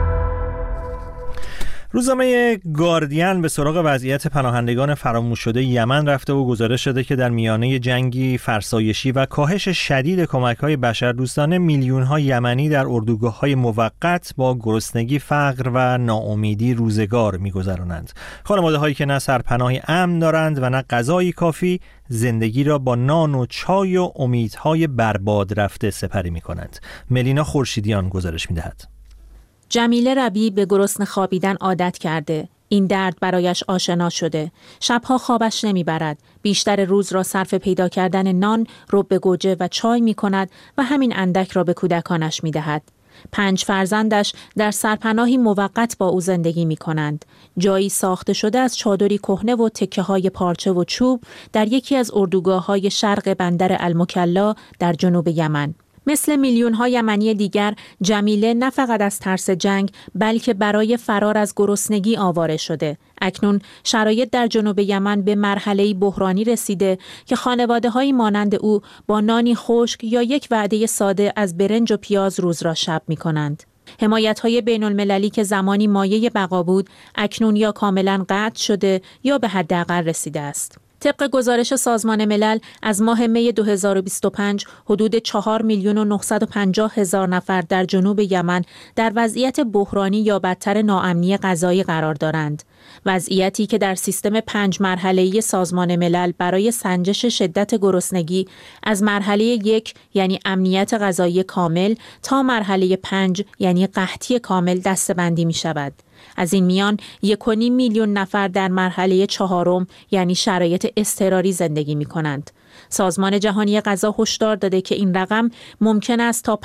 روزنامه گاردین به سراغ وضعیت پناهندگان فراموش شده یمن رفته و گزارش شده که در میانه جنگی فرسایشی و کاهش شدید کمک‌های بشردوستانه میلیون‌ها یمنی در اردوگاه‌های موقت با گرسنگی، فقر و ناامیدی روزگار می‌گذرانند. خانواده‌هایی که نه سرپناهی امن دارند و نه غذایی کافی، زندگی را با نان و چای و امیدهای برباد رفته سپری می‌کنند. ملینا خورشیدیان گزارش می‌دهد. جمیله ربی به گرسنه خوابیدن عادت کرده. این درد برایش آشنا شده. شبها خوابش نمیبرد. بیشتر روز را صرف پیدا کردن نان، رب گوجه و چای می کند و همین اندک را به کودکانش می دهد. 5 فرزندش در سرپناهی موقت با او زندگی می کنند. جایی ساخته شده از چادری کهنه و تکه های پارچه و چوب در یکی از اردوگاه‌های شرق بندر المکلا در جنوب یمن. مثل میلیون‌ها یمنی دیگر، جمیله نه فقط از ترس جنگ بلکه برای فرار از گرسنگی آواره شده. اکنون شرایط در جنوب یمن به مرحله‌ای بحرانی رسیده که خانواده‌هایی مانند او با نانی خشک یا یک وعده ساده از برنج و پیاز روز را شب می‌کنند. حمایت‌های بین‌المللی که زمانی مایه بقا بود، اکنون یا کاملاً قطع شده یا به حداقل رسیده است. طبق گزارش سازمان ملل از ماه می 2025 حدود 4,950,000 نفر در جنوب یمن در وضعیت بحرانی یا بدتر ناامنی غذایی قرار دارند. وضعیتی که در سیستم 5 مرحله‌ای سازمان ملل برای سنجش شدت گرسنگی از مرحله 1 یعنی امنیت غذایی کامل تا مرحله 5 یعنی قحطی کامل دسته‌بندی می شود. از این میان 1.5 میلیون نفر در مرحله 4 یعنی شرایط اضطراری زندگی می‌کنند. سازمان جهانی غذا هشدار داده که این رقم ممکن است تا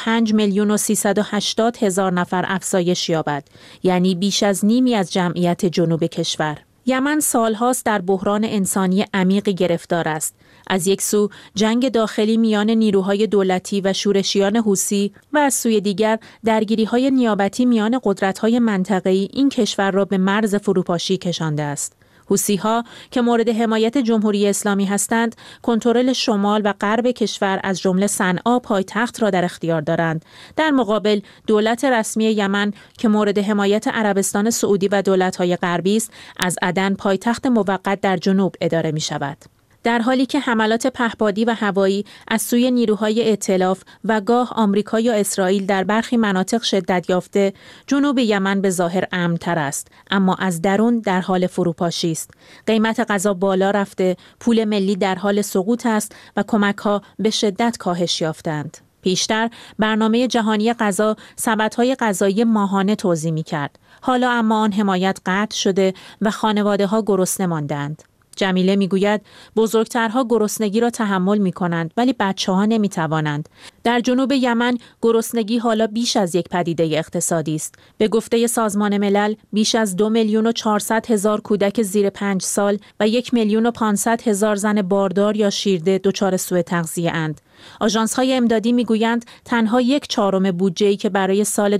5,380,000 نفر افزایش یابد، یعنی بیش از نیمی از جمعیت جنوب کشور. یمن سالهاست در بحران انسانی عمیقی گرفتار است. از یک سو جنگ داخلی میان نیروهای دولتی و شورشیان حوثی و از سوی دیگر درگیری‌های نیابتی میان قدرت‌های منطقه‌ای این کشور را به مرز فروپاشی کشانده است. حوثی‌ها که مورد حمایت جمهوری اسلامی هستند، کنترل شمال و غرب کشور از جمله صنعا پایتخت را در اختیار دارند. در مقابل دولت رسمی یمن که مورد حمایت عربستان سعودی و دولت‌های غربی است، از عدن پایتخت موقت در جنوب اداره می‌شود. در حالی که حملات پهپادی و هوایی از سوی نیروهای ائتلاف و گاه آمریکا یا اسرائیل در برخی مناطق شدت یافته، جنوب یمن به ظاهر امن‌تر است، اما از درون در حال فروپاشی است. قیمت غذا بالا رفته، پول ملی در حال سقوط است و کمک‌ها به شدت کاهش یافتند. پیشتر برنامه جهانی غذا سبدهای غذایی ماهانه توزیع می‌کرد. حالا اما آن حمایت قطع شده و خانواده‌ها گرسنه ماندند. جمیله میگوید بزرگترها گرسنگی را تحمل می‌کنند ولی بچه‌ها نمی‌توانند. در جنوب یمن گرسنگی حالا بیش از یک پدیده اقتصادی است. به گفته سازمان ملل بیش از 2,400,000 کودک زیر 5 سال و 1,500,000 زن باردار یا شیرده دچار سوء تغذیه اند. آژانس‌های امدادی میگویند تنها 1/4 بودجه‌ای که برای سال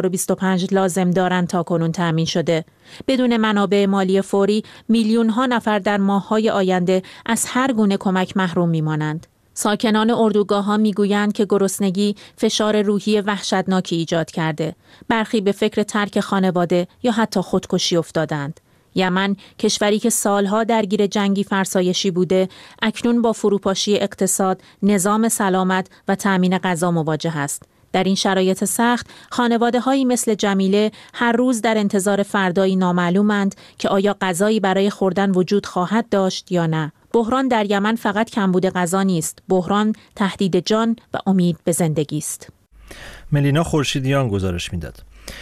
2025 لازم دارند تاکنون تأمین شده. بدون منابع مالی فوری، میلیون‌ها نفر در ماه‌های آینده از هر گونه کمک محروم می‌مانند. ساکنان اردوگاه‌ها میگویند که گرسنگی فشار روحی وحشتناکی ایجاد کرده. برخی به فکر ترک خانواده یا حتی خودکشی افتادند. یمن، کشوری که سالها درگیر جنگی فرسایشی بوده، اکنون با فروپاشی اقتصاد، نظام سلامت و تأمین غذا مواجه است. در این شرایط سخت، خانواده‌هایی مثل جمیله هر روز در انتظار فردایی نامعلومند که آیا غذایی برای خوردن وجود خواهد داشت یا نه. بحران در یمن فقط کمبود غذا نیست، بحران تهدید جان و امید به زندگی است. ملینا خورشیدیان گزارش میداد.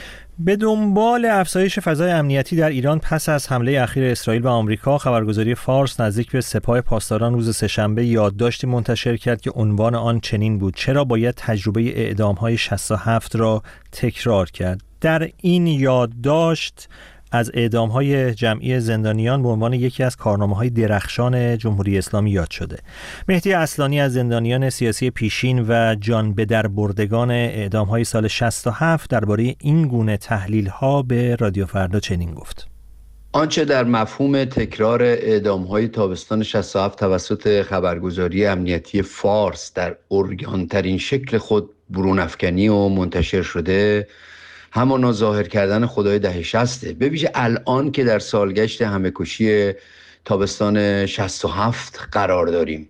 به دنبال افزایش فضای امنیتی در ایران پس از حمله اخیر اسرائیل و آمریکا، خبرگزاری فارس نزدیک به سپاه پاسداران روز سه‌شنبه یادداشتی منتشر کرد که عنوان آن چنین بود: چرا باید تجربه اعدام‌های 67 را تکرار کرد؟ در این یادداشت از اعدام‌های جمعی زندانیان به عنوان یکی از کارنامه‌های درخشان جمهوری اسلامی یاد شده. مهدی اصلانی از زندانیان سیاسی پیشین و جان به در بردگان اعدام‌های سال 67 درباره این گونه تحلیل‌ها به رادیو فردا چنین گفت: آنچه در مفهوم تکرار اعدام‌های تابستان 67 توسط خبرگزاری امنیتی فارس در عریان‌ترین شکل خود برون افکنی و منتشر شده، همانا ظاهر کردن خدای دهه 60 به ویژه الان که در سالگشت همه‌کشی تابستان 67 قرار داریم.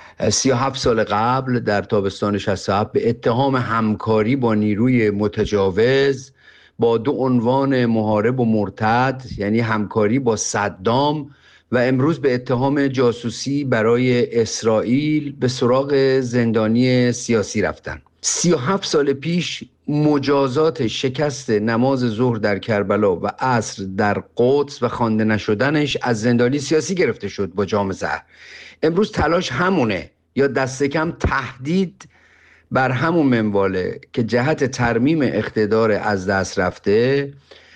37 سال قبل در تابستان 67 به اتهام همکاری با نیروی متجاوز با 2 عنوان محارب و مرتد، یعنی همکاری با صدام و امروز به اتهام جاسوسی برای اسرائیل، به سراغ زندانی سیاسی رفتن. 37 سال پیش مجازات شکست نماز ظهر در کربلا و عصر در قدس و خوانده نشدنش از زندانی سیاسی گرفته شد با جام زهر. امروز تلاش همونه، یا دست کم تهدید بر همون منواله که جهت ترمیم اقتدار از دست رفته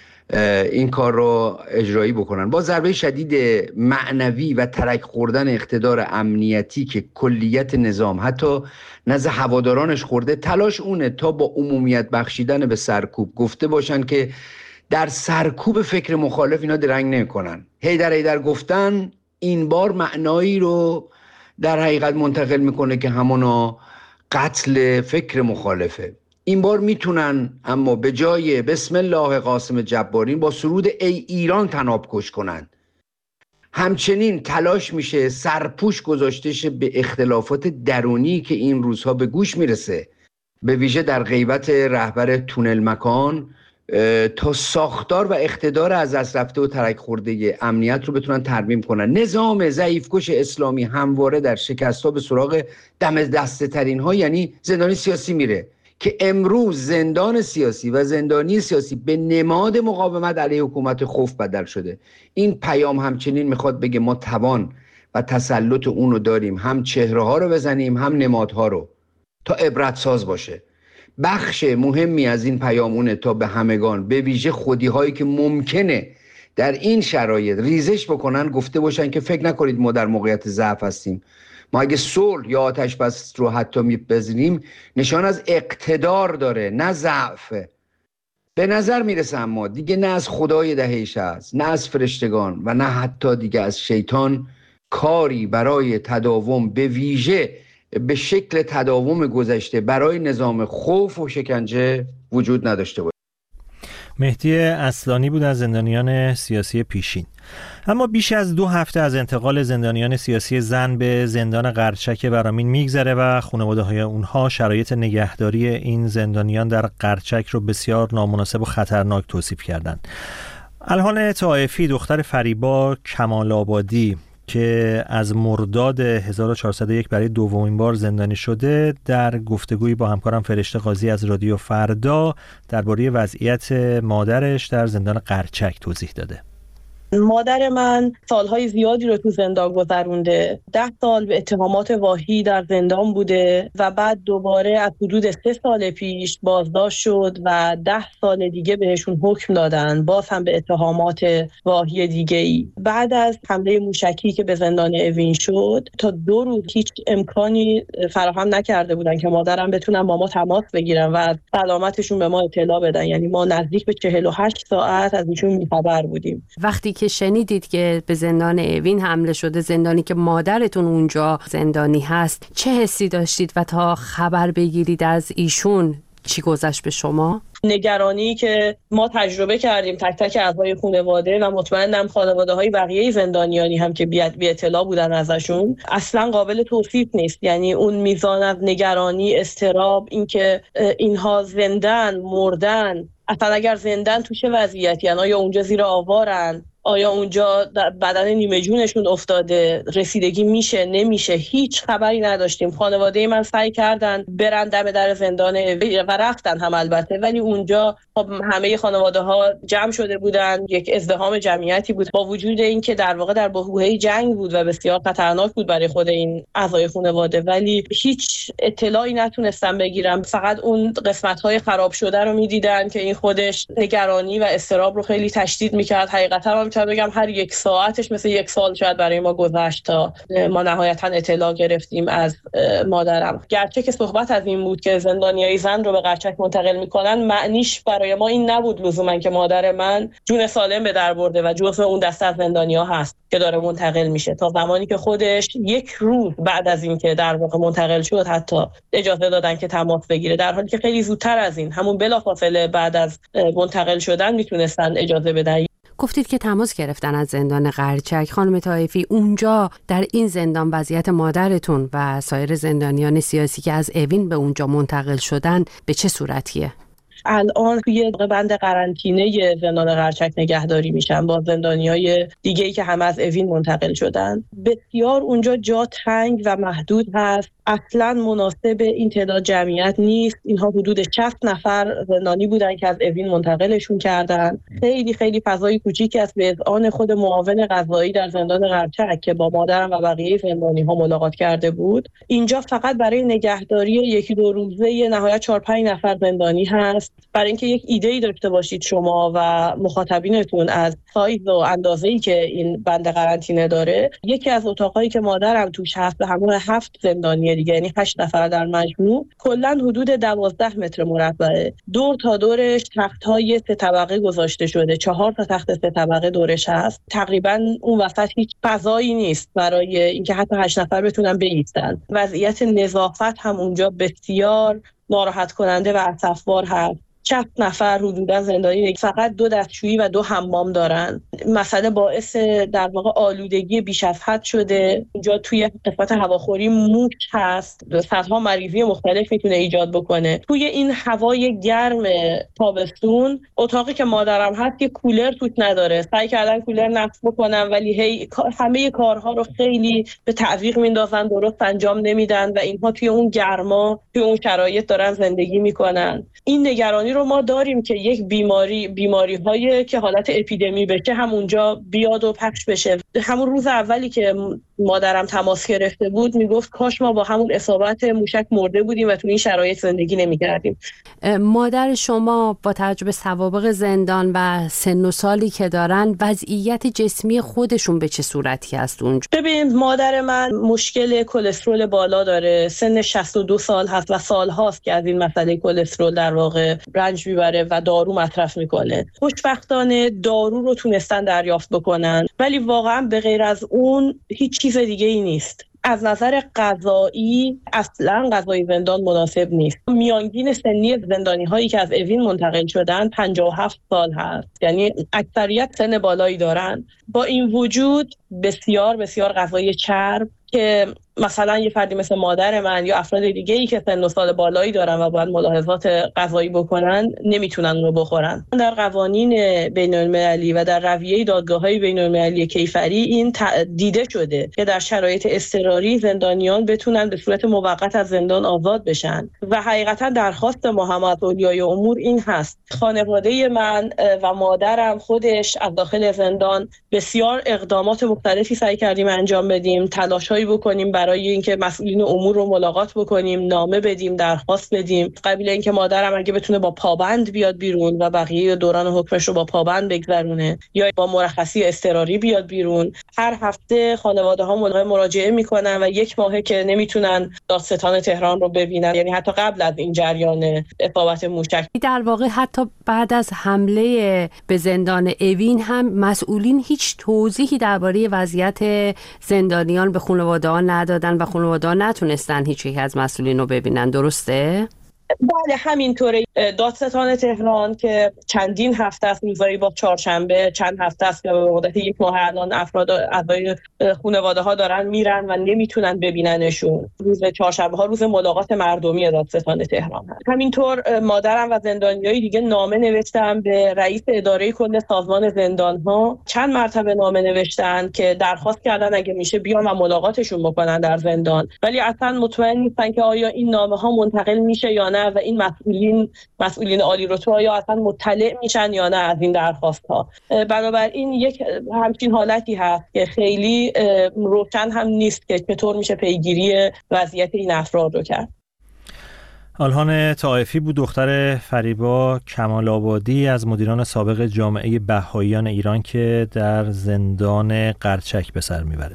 این کار رو اجرایی بکنن با ضربه شدید معنوی و ترک خوردن اقتدار امنیتی که کلیت نظام حتی نزد هوادارانش خورده. تلاش اونه تا با عمومیت بخشیدن به سرکوب گفته باشن که در سرکوب فکر مخالف اینا درنگ نمی‌کنن. هیدر گفتن این بار معنایی رو در حقیقت منتقل میکنه که همانا قتل فکر مخالفه. این بار میتونن اما به جای بسم الله قاسم جبارین با سرود ای ایران طناب کش کنن. همچنین تلاش میشه سرپوش گذاشته شه به اختلافات درونی که این روزها به گوش میرسه، به ویژه در غیبت رهبر تونل مکان، تا ساختار و اقتدار از دست رفته و ترک خورده امنیت رو بتونن ترمیم کنن. نظام ضعیفکش اسلامی همواره در شکست‌ها به سراغ دم دسته ترین ها، یعنی زندانی سیاسی میره که امروز زندان سیاسی و زندانی سیاسی به نماد مقاومت علیه حکومت خوف بدل شده. این پیام همچنین میخواد بگه ما توان و تسلط اونو داریم، هم چهره ها رو بزنیم هم نمادها رو، تا عبرت ساز باشه. بخش مهمی از این پیامونه تا به همگان، به ویژه خودی هایی که ممکنه در این شرایط ریزش بکنن، گفته باشن که فکر نکنید ما در موقعیت ضعف هستیم. ما اگه صلح یا آتش بس رو حتی میپذیریم نشان از اقتدار داره، نه ضعف. به نظر میرسه اما دیگه نه از خدای دهیش هست، نه از فرشتگان و نه حتی دیگه از شیطان کاری برای تداوم، به ویژه به شکل تداوم گذشته برای نظام خوف و شکنجه وجود نداشته باشه. مهدی اصلانی بود از زندانیان سیاسی پیشین. اما بیش از 2 هفته از انتقال زندانیان سیاسی زن به زندان قرچک برامین میگذره و خانواده‌های اونها شرایط نگهداری این زندانیان در قرچک رو بسیار نامناسب و خطرناک توصیف کردند. الهان طائفی، دختر فریبا کمال آبادی که از مرداد 1401 برای دومین بار زندانی شده، در گفتگویی با همکارم فرشته قاضی از رادیو فردا درباره وضعیت مادرش در زندان قرچک توضیح داده. مادر من سالهای زیادی رو تو زندان گذرونده. 10 سال به اتهامات واهی در زندان بوده و بعد دوباره از حدود 3 سال پیش بازداشت شد و 10 سال دیگه بهشون حکم دادن، باز هم به اتهامات واهی دیگه‌ای. بعد از حمله موشکی که به زندان اوین شد، تا 2 روز هیچ امکانی فراهم نکرده بودن که مادرم بتونن با ما تماس بگیرن و از سلامتشون به ما اطلاع بدن. یعنی ما نزدیک به 48 ساعت از ایشون بی‌خبر بودیم. وقتی که شنیدید که به زندان اوین حمله شده، زندانی که مادرتون اونجا زندانی هست، چه حسی داشتید و تا خبر بگیرید از ایشون چی گذشت به شما؟ نگرانی که ما تجربه کردیم، تک تک اعضای خانواده و مطمئنم خانواده‌های بقیه زندانیانی هم که بی اطلاع بودن ازشون، اصلا قابل توصیف نیست. یعنی اون میزان از نگرانی، اضطراب، اینکه اینها زندن، مردن، اصلا اگر زندن تو چه وضعیتی ان؟ آیا اونجا زیر آوارن؟ آیا اونجا بدن نیمه جونشون افتاده؟ رسیدگی میشه نمیشه؟ هیچ خبری نداشتیم. خانواده من سعی کردن برن دم در زندان و رفتن هم البته، ولی اونجا خب همه خانواده ها جمع شده بودن، یک ازدحام جمعیتی بود، با وجود اینکه در واقع در بحبوحه جنگ بود و بسیار خطرناک بود برای خود این اعضای خانواده، ولی هیچ اطلاعی نتونستن بگیرم. فقط اون قسمت‌های خراب شده رو می‌دیدن که این خودش نگرانی و اضطراب رو خیلی تشدید می‌کرد. حقیقتا میتونم بگم هر 1 ساعتش مثل 1 سال شاید برای ما گذشت تا ما نهایتا اطلاع گرفتیم از مادرم. گرچه که صحبت از این بود که زندانیای زن رو به قرچک منتقل میکنن، معنیش برای ما این نبود لزوما که مادر من جون سالم به در برده و جزو اون دسته از زندانیا هست که داره منتقل میشه. تا زمانی که خودش 1 روز بعد از این که در واقع منتقل شد حتی اجازه دادن که تماس بگیره، در حالی که خیلی زودتر از این، همون بلافاصله بعد از منتقل شدن، میتونستن اجازه بدن. گفتید که تماس گرفتن از زندان قرچک. خانم طائفی، اونجا در این زندان وضعیت مادرتون و سایر زندانیان سیاسی که از اوین به اونجا منتقل شدن به چه صورتیه؟ الان توی بند قرنطینه زندان قرچک نگهداری میشن با زندانیای دیگه‌ای که همه از اوین منتقل شدن. بسیار اونجا جا تنگ و محدود هست، اصلا مناسب این تعداد جمعیت نیست. اینها حدود 60 نفر زندانی بودن که از اوین منتقلشون کردن. خیلی خیلی فضای کوچیکی است. به اذعان خود معاون قضایی در زندان قرچک که با مادرم و بقیه زندانی‌ها ملاقات کرده بود، اینجا فقط برای نگهداری 1-2 روزه نهایت 4-5 نفر زندانی هست. برای اینکه یک ایده‌ای داشته باشید شما و مخاطبینتون از سایز و اندازه‌ای که این بند قرنطینه داره، یکی از اتاقایی که مادرم توش هست به همراه 7 زندانی دیگه، یعنی 8 نفر در مجموع، کلا حدود 12 متر مربعه. دور تا دورش تخت‌های 3 طبقه گذاشته شده، 4 تا تخت 3 طبقه دورش هست. تقریبا اون وسط هیچ فضایی نیست برای اینکه حتی 8 نفر بتونن بایستن. وضعیت نظافت هم اونجا بسیار ناراحت کننده و اسفبار هست. 60 نفر حدودا زندانی فقط 2 دستشویی و 2 حمام دارن. مسئله باعث در واقع آلودگی بیش از حد شده. اینجا توی قسمت هواخوری موش هست، صدها مریضی مختلف میتونه ایجاد بکنه. توی این هوای گرم تابستون اتاقی که مادرم هست یه کولر توش نداره. سعی کردن کولر نصب بکنن ولی همه کارها رو خیلی به تعویق میندازن، درست انجام نمیدن و اینها توی اون گرما توی اون شرایط دارن زندگی میکنن. این نگرانی رو ما داریم که یک بیماری هایی که حالت اپیدمی بشه همونجا بیاد و پخش بشه. همون روز اولی که مادرم تماس گرفته بود میگفت کاش ما با همون اصابت موشک مرده بودیم و تو این شرایط زندگی نمی‌کردیم. مادر شما با توجه به سوابق زندان و سن و سالی که دارن وضعیت جسمی خودشون به چه صورتی هست اونجا؟ ببین مادر من مشکل کلسترول بالا داره، سن 62 سال هست و سال‌هاست که از این مسئله کلسترول در واقع رنج میبره و دارو مصرف میکنه. خوشبختانه دارو رو تونستن دریافت بکنن ولی واقعا به غیر از اون هیچ چیز دیگه ای نیست. از نظر غذایی اصلا غذای زندان مناسب نیست. میانگین سنی زندانی هایی که از اوین منتقل شدن 57 سال هست، یعنی اکثریت سن بالایی دارن. با این وجود بسیار بسیار غذای چرب که مثلا یه فردی مثل مادر من یا افراد دیگه ای که سن و سال بالایی دارن و باید ملاحظات غذایی بکنن نمیتونن اون رو بخورن. در قوانین بین المللی و در رویه دادگاه‌های بین المللی کیفری این دیده شده که در شرایط اضطراری زندانیان بتونن به صورت موقت از زندان آزاد بشن و حقیقتا درخواست ما هم از اولیای امور این هست. خانواده من و مادرم خودش از داخل زندان بسیار اقدامات مختلفی سعی کردیم انجام بدیم، تلاش‌هایی بکنیم برای اینکه مسئولین امور رو ملاقات بکنیم، نامه بدیم، درخواست بدیم. قبل اینکه مادرم اگه بتونه با پابند بیاد بیرون و بقیه دوران حکمش رو با پابند بگذرونه یا با مرخصی اضطراری بیاد بیرون. هر هفته خانواده ها مراجعه میکنن و 1 ماهه که نمیتونن دادستان تهران رو ببینن، یعنی حتی قبل از این جریان اصابت موشک. در واقع حتی بعد از حمله به زندان اوین هم مسئولین هیچ توضیحی درباره وضعیت زندانیان به خانواده‌ها ندادن و خانواده‌ها نتونستن هیچ یک از مسئولین رو ببینن، درسته؟ بله همینطوره. دادستان تهران که چندین هفته است، روزایی با چهارشنبه چند هفته است که به مدت 1 ماه الان افراد اعضای خانواده ها دارن میرن و نمیتونن ببیننشون. روز چهارشنبه ها روز ملاقات مردمی دادستان تهران هست. همینطور مادرم و زندانیای دیگه نامه نوشتن به رئیس اداره کل سازمان زندان ها، چند مرتبه نامه نوشتن که درخواست کردن اگه میشه بیان و ملاقاتشون بکنن در زندان، ولی اصلا مطمئن نیستن که آیا این نامه ها منتقل میشه یا نه و این مسئولین عالی رتبه یا اصلا مطلع میشن یا نه از این درخواست ها. بنابراین یک همچین حالتی هست که خیلی روشن هم نیست که چطور میشه پیگیری وضعیت این افراد رو کرد. آلهان طائفی بود دختر فریبا کمال آبادی از مدیران سابق جامعه بهائیان ایران که در زندان قرچک به سر میبره.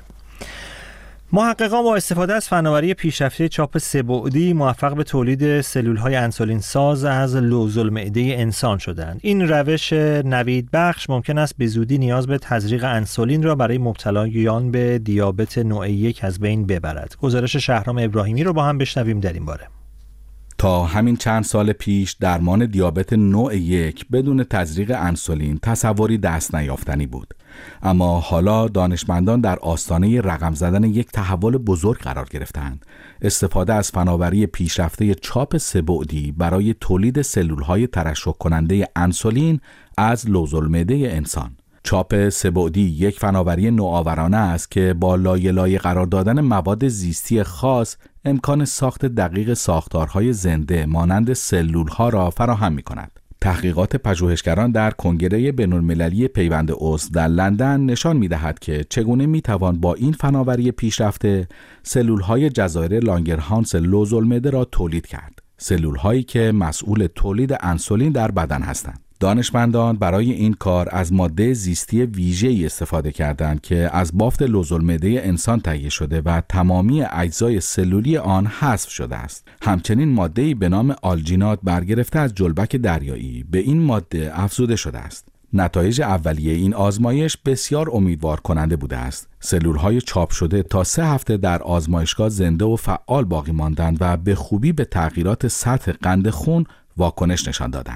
محققان با استفاده از فناوری پیشرفته چاپ 3 بعدی موفق به تولید سلول‌های انسولین ساز از لوزالمعده انسان شدند. این روش نوید بخش ممکن است به زودی نیاز به تزریق انسولین را برای مبتلایان به دیابت نوع 1 از بین ببرد. گزارش شهرام ابراهیمی رو با هم بشنویم در این باره. تا همین چند سال پیش درمان دیابت نوع 1 بدون تزریق انسولین تصوری دست نیافتنی بود. اما حالا دانشمندان در آستانه رقم زدن یک تحول بزرگ قرار گرفتند. استفاده از فناوری پیشرفته چاپ 3 بعدی برای تولید سلول‌های ترشح کننده انسولین از لوزالمعده انسان. چاپ 3 بعدی یک فناوری نوآورانه است که با لایه‌لایه قرار دادن مواد زیستی خاص امکان ساخت دقیق ساختارهای زنده مانند سلول‌ها را فراهم می‌کند. تحقیقات پژوهشگران در کنگره بین‌المللی پیوند عضو در لندن نشان می‌دهد که چگونه می‌توان با این فناوری پیشرفته سلول‌های جزایر لانگرهانس لوزالمعده را تولید کرد. سلول‌هایی که مسئول تولید انسولین در بدن هستند. دانشمندان برای این کار از ماده زیستی ویژه‌ای استفاده کردند که از بافت لوزالمعده انسان تهیه شده و تمامی اجزای سلولی آن حذف شده است. همچنین ماده‌ای به نام آلژینات برگرفته از جلبک دریایی به این ماده افزوده شده است. نتایج اولیه این آزمایش بسیار امیدوار کننده بوده است. سلول‌های چاپ شده تا 3 هفته در آزمایشگاه زنده و فعال باقی ماندند و به خوبی به تغییرات سطح قند خون واکنش نشان دادند.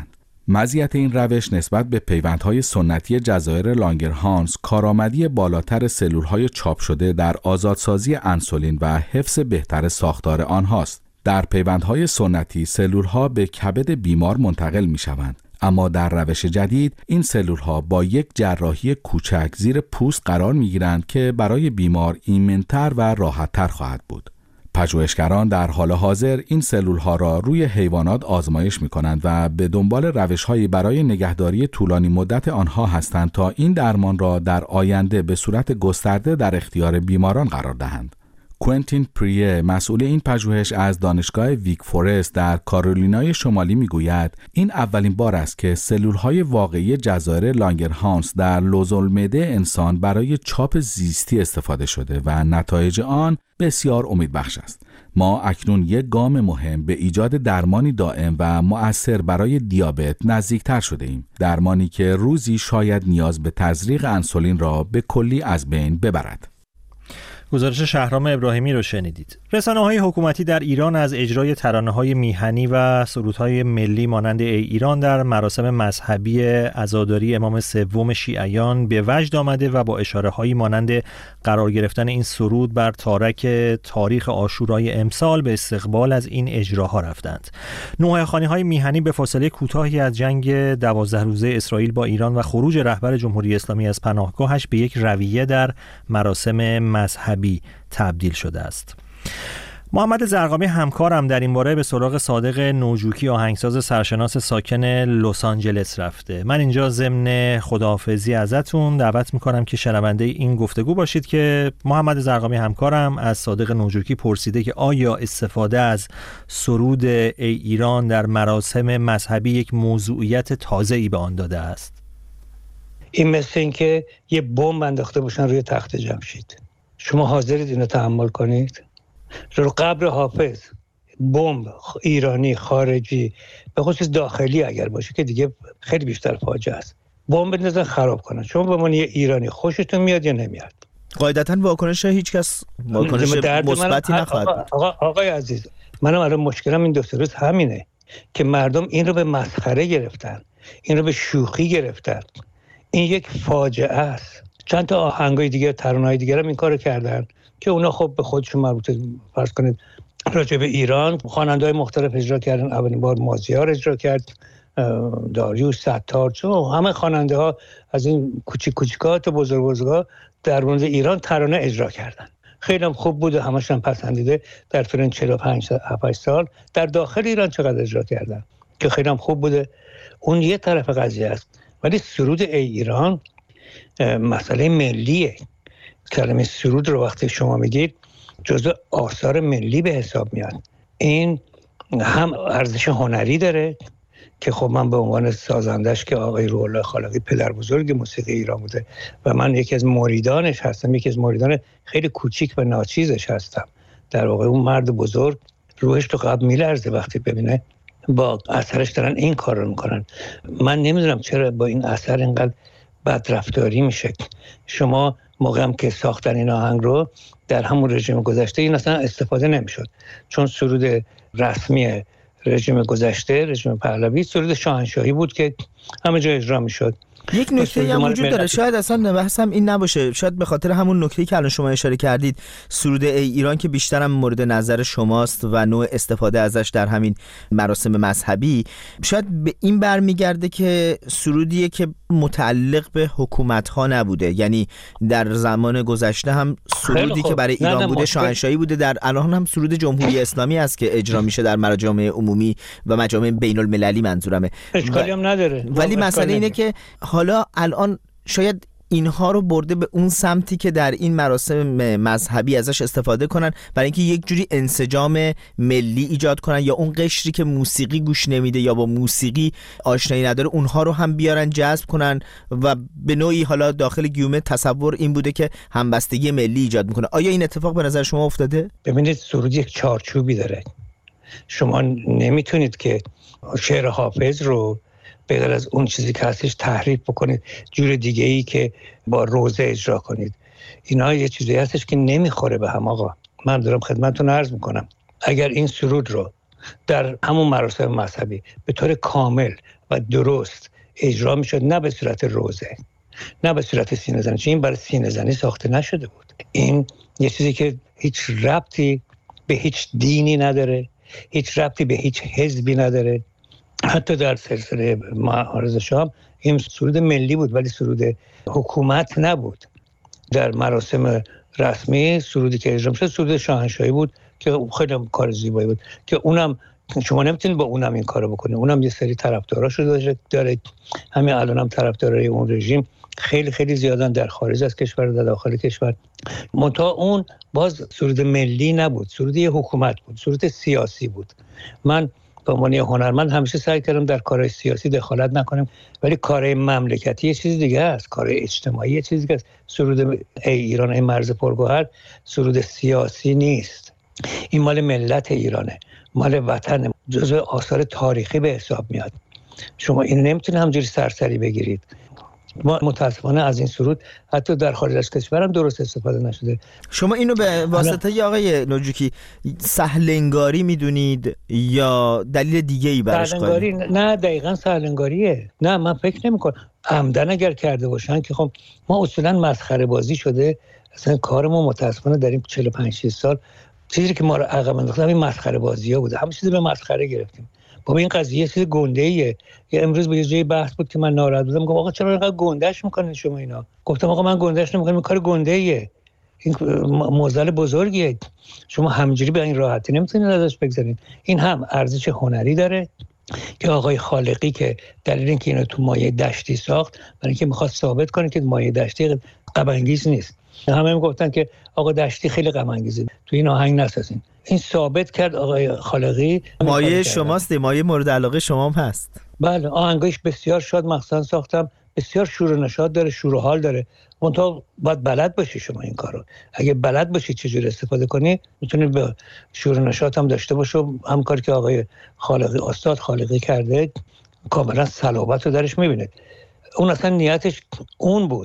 مزیت این روش نسبت به پیوندهای سنتی جزایر لانگرهانس کارآمدی بالاتر سلولهای چاپ شده در آزادسازی انسولین و حفظ بهتر ساختار آنهاست. در پیوندهای سنتی سلولها به کبد بیمار منتقل می‌شوند، اما در روش جدید این سلولها با یک جراحی کوچک زیر پوست قرار می‌گیرند که برای بیمار ایمن‌تر و راحت‌تر خواهد بود. پژوهشگران در حال حاضر این سلولها را روی حیوانات آزمایش می‌کنند و به دنبال روش‌هایی برای نگهداری طولانی مدت آنها هستند تا این درمان را در آینده به صورت گسترده در اختیار بیماران قرار دهند. کوئنتین پریه، مسئول این پژوهش از دانشگاه ویک فورست در کارولینای شمالی میگوید این اولین بار است که سلولهای واقعی جزایر لانگرهانس در لوزالمعده انسان برای چاپ زیستی استفاده شده و نتایج آن بسیار امیدبخش است. ما اکنون یک گام مهم به ایجاد درمانی دائم و مؤثر برای دیابت نزدیکتر شده ایم. درمانی که روزی شاید نیاز به تزریق انسولین را به کلی از بین ببرد. گزارش شهرام ابراهیمی رو شنیدید. رسانه‌های حکومتی در ایران از اجرای ترانه‌های میهنی و سرودهای ملی مانند ای ایران در مراسم مذهبی عزاداری امام سوم شیعیان به وجد آمده و با اشاره‌هایی مانند قرار گرفتن این سرود بر تارک تاریخ عاشورای امسال به استقبال از این اجراها رفتند. نوحه‌خوانی‌های میهنی به فاصله کوتاهی از جنگ 12 روزه اسرائیل با ایران و خروج رهبر جمهوری اسلامی از پناهگاهش به یک رویه در مراسم مذهبی تبدیل شده است. محمد زرقامی همکارم در این باره به سراغ صادق نوجوکی آهنگساز سرشناس ساکن لس آنجلس رفته. من اینجا ضمن خداحافظی ازتون دعوت میکنم که شنونده این گفتگو باشید که محمد زرقامی همکارم از صادق نوجوکی پرسیده که آیا استفاده از سرود ای ایران در مراسم مذهبی یک موضوعیت تازه‌ای به آن داده است؟ این مثل این که یه بمب انداخته باشن روی تخت جمشید. شما حاضرید اینو تحمل کنید؟ رو قبر حافظ بمب ایرانی خارجی به خصوص داخلی اگر باشه که دیگه خیلی بیشتر فاجعه است. بمب بندازن خراب کنن. شما به من یه ایرانی خوشتون میاد یا نمیاد؟ قاعدتاً واکنش هیچ کس واکنش مثبتی نخواهد بود. آقای عزیز، منم الان مشکلم این 2 روز همینه که مردم این رو به مسخره گرفتن، این رو به شوخی گرفتن. این یک فاجعه است. چند تا آهنگای دیگه، ترانه‌های دیگه هم این کارو کردن که اونا خب به خودشون مربوطه. فرض کنید راجع به ایران خواننده‌های مختلف اجرا کردن. اولین بار مازیار اجرا کرد، داریوش، ستار، چون همه خواننده‌ها از این کوچیک‌ها تا بزرگ‌ها در مورد ایران ترانه اجرا کردن. خیلی هم خوب بوده، همشون پسندیده. در طول 45 سال در داخل ایران چقدر اجرا کردن که خیلی هم خوب بوده. اون یه طرف قضیه است. ولی سرود ای ایران مسئله ملیه. کلمه سرود رو وقتی شما میگید جزء آثار ملی به حساب میاد. این هم ارزش هنری داره که خب من به عنوان سازندش که آقای روح الله خالقی پدر بزرگ موسیقی ایران بوده و من یکی از مریدانش هستم، یکی از مریدان خیلی کوچیک و ناچیزش هستم. در واقع اون مرد بزرگ روحش تو قلب میلرزه وقتی ببینه با اثرش دارن این کار رو میکنن. من نمیدونم چرا با این اثر اینقدر بدرفتاری میشه. شما موقع هم که ساختن این آهنگ رو در همون رژیم گذشته این اصلا استفاده نمیشد، چون سرود رسمی رژیم گذشته، رژیم پهلوی، سرود شاهنشاهی بود که همه جا اجرا میشد. یک نکته هم وجود داره، شاید اصلا بحثم این نباشه، شاید به خاطر همون نکته‌ای که الان شما اشاره کردید، سرود ای ایران که بیشتر هم مورد نظر شماست و نوع استفاده ازش در همین مراسم مذهبی، شاید به این برمیگرده که سرودیه که متعلق به حکومت‌ها نبوده. یعنی در زمان گذشته هم سرودی که برای ایران بوده شاهنشاهی بوده، در الان هم سرود جمهوری اسلامی است که اجرا میشه در مجامع عمومی و مجامع بین‌المللی منظورمه. اشکالی هم نداره. ولی مسئله اینه که حالا الان شاید اینها رو برده به اون سمتی که در این مراسم مذهبی ازش استفاده کنن برای اینکه یک جوری انسجام ملی ایجاد کنن، یا اون قشری که موسیقی گوش نمیده یا با موسیقی آشنایی نداره اونها رو هم بیارن جذب کنن و به نوعی حالا داخل گیومه تصور این بوده که همبستگی ملی ایجاد میکنه. آیا این اتفاق به نظر شما افتاده؟ ببینید سرود یک چارچوبی داره. شما نمیتونید که شعر حافظ رو به غیر از اون چیزی که هستش تحریف بکنید جور دیگه ای که با روزه اجرا کنید. اینا یه چیزی هستش که نمیخوره به هم. آقا من دارم خدمتتون عرض میکنم اگر این سرود رو در همون مراسم مذهبی به طور کامل و درست اجرا میشد، نه به صورت روزه، نه به صورت سینه زنی، چون این برای سینه زنی ساخته نشده بود. این یه چیزی که هیچ ربطی به هیچ دینی نداره، هیچ ربطی به هیچ حزبی نداره. حتی در سلسله معارض شام این سرود ملی بود ولی سرود حکومت نبود. در مراسم رسمی سرودی که اجرا میشد سرود شاهنشاهی بود که خیلی کار زیبایی بود که اونم شما نمیتونید با اونم این کارو بکنید. اونم یه سری طرفداراشو داره. همین الانم طرفدارای اون رژیم خیلی خیلی زیادن در خارج از کشور و در داخل کشور. منتها اون باز سرود ملی نبود، سرود یه حکومت بود، سرود سیاسی بود. من به عنوان هنرمند همیشه سعی کردم در کارهای سیاسی دخالت نکنم، ولی کار مملکتی یه چیز دیگه است، کار اجتماعی یه چیز دیگه است. سرود ای ایران ای مرز پرگوهر سرود سیاسی نیست. این مال ملت ایرانه، مال وطن، جزو آثار تاریخی به حساب میاد. شما این نمیتونه همجوری سرسری بگیرید. ما متاسفانه از این سرود حتی در خارج از کشور هم درست استفاده نشده. شما اینو به واسطه آقای نوجوکی سهلنگاری میدونید یا دلیل دیگه ای براش قائلید؟ نه دقیقاً سهلنگاریه. نه من فکر نمی‌کنم عمدن اگر کرده باشن که خب ما اصولاً مسخره بازی شده. اصلا کارمون متاسفانه در این 45 سال چیزی که ما رو عقب انداخته همین مسخره بازی‌ها بوده. همه چیز به مسخره گرفتیم. بابا این قضیه چیز گنده‌ایه. یه امروز به یه جای بحث بود که من ناراحت بودم، گفتم آقا چرا اینقدر گندهش میکنین شما اینا؟ گفتم آقا من گندهش نمیکنم، این کار گنده‌ایه، این معضل بزرگیه، شما همینجوری به این راحتی نمیتونید ازش بگذرید. این هم ارزش هنری داره که آقای خالقی که دلیل اینکه اینو تو مایه دشتی ساخت برای اینکه میخواد ثابت کنه که مایه دشتی غم انگیز نیست. همه میگفتن که آقا دشتی خیلی غم انگیزه، تو این آهنگ نسازین. این ثابت کرد آقای خالقی مایه شماست، مایه مورد علاقه شما هم هست. بله آهنگش بسیار شاد مخصوصا ساختم، بسیار شور و نشاط داره، شور و حال داره. منتها باید بلد باشی شما این کارو. اگه بلد باشی چجوری استفاده کنی میتونید به شور و نشاط هم داشته باشه. هم کاری که آقای خالقی استاد خالقی کرده کاملا صلابت رو درش میبینید. اون اصلا نیتش اون بود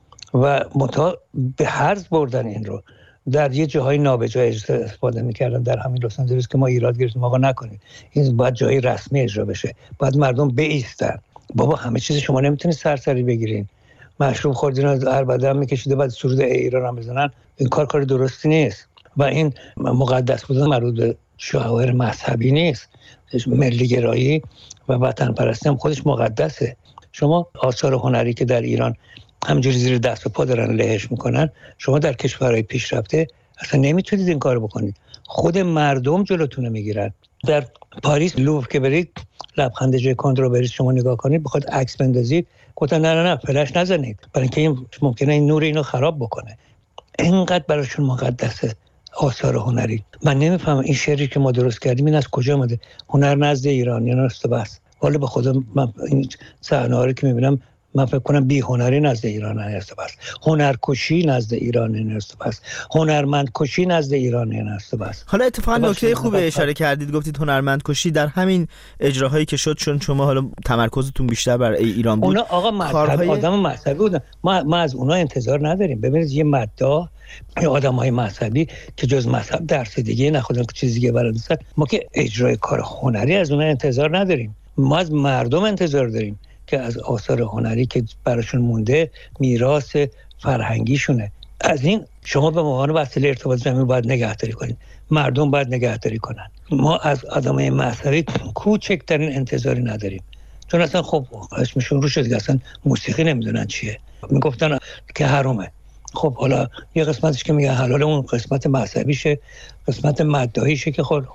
و منتها به هرز بردن این رو در یه جاهای نابجا استفاده میکردن. در همین لس آنجلس که ما ایراد گرفتیم آقا نکنید، این باید جای رسمی اجرا بشه، باید مردم بایستن. بابا همه چیز شما نمیتونید سرسری بگیرین. مشروب خوردین و عربده هم میکشیده بعد سرود ایران هم بزنن، این کار درستی نیست و این مقدس بودن مربوط به شعائر مذهبی نیست. ملی گرایی و وطن پرستی هم خودش مقدسه. شما آثار هنری که در ایران همجوری زیر دست و پا دارن لهش میکنن، شما در کشورهای پیشرفته اصلا نمیتونید این کارو بکنید. خود مردم جلوتونه میگیرن. در پاریس لوور که برید لبخند جای کنتربریز شما نگاه کنید بخواد عکس بندازید گفتن نه فلش نزنید برای اینکه این ممکنه این نور اینو خراب بکنه. اینقدر براشون مقدسه آثار هنری. من نمیفهمم این شعری که ما درست کردیم این از کجا اومده؟ هنر نزد ایرانیان است بس. والا به خدا من این صحنه‌ها رو که میبینم من فکر کنم بی هنری نزد ایران هست بس، هنرکشی نزد ایران هست بس، هنرمندکشی نزد ایران هست بس. حالا اتفاقا نکته خوبی اشاره کردید، گفتید هنرمندکشی در همین اجراهایی که شد، چون شما حالا تمرکزتون بیشتر بر ایران بود. اونا آقا مذهبی آدم مذهبی بودن، ما از اونا انتظار نداریم. ببینید یه مداح یا آدم‌های مذهبی که جز مذهب درس دیگه نخودن که چیز دیگه بلد نیستن، ما که اجرای کار هنری از اونا انتظار نداریم. ما از مردم انتظار داریم که از آثار هنری که براشون مونده میراث فرهنگیشونه. از این شما به عنوان وسیله ارتباط زمین باید نگهداری کنید، مردم باید نگهداری کنن. ما از آدمای مذهبی کوچکترین انتظاری نداریم، چون اصلا خب اسمشون رو شد اصلا موسیقی نمیدونن چیه، میگفتن که حرامه. خب حالا یه قسمتش که میگن حلال، اون قسمت مذهبیشه، قسمت مداحیشه که خب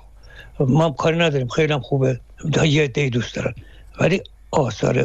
ما کاری نداریم، خیلی هم خوبه، یه عده دوست دارن، ولی آثار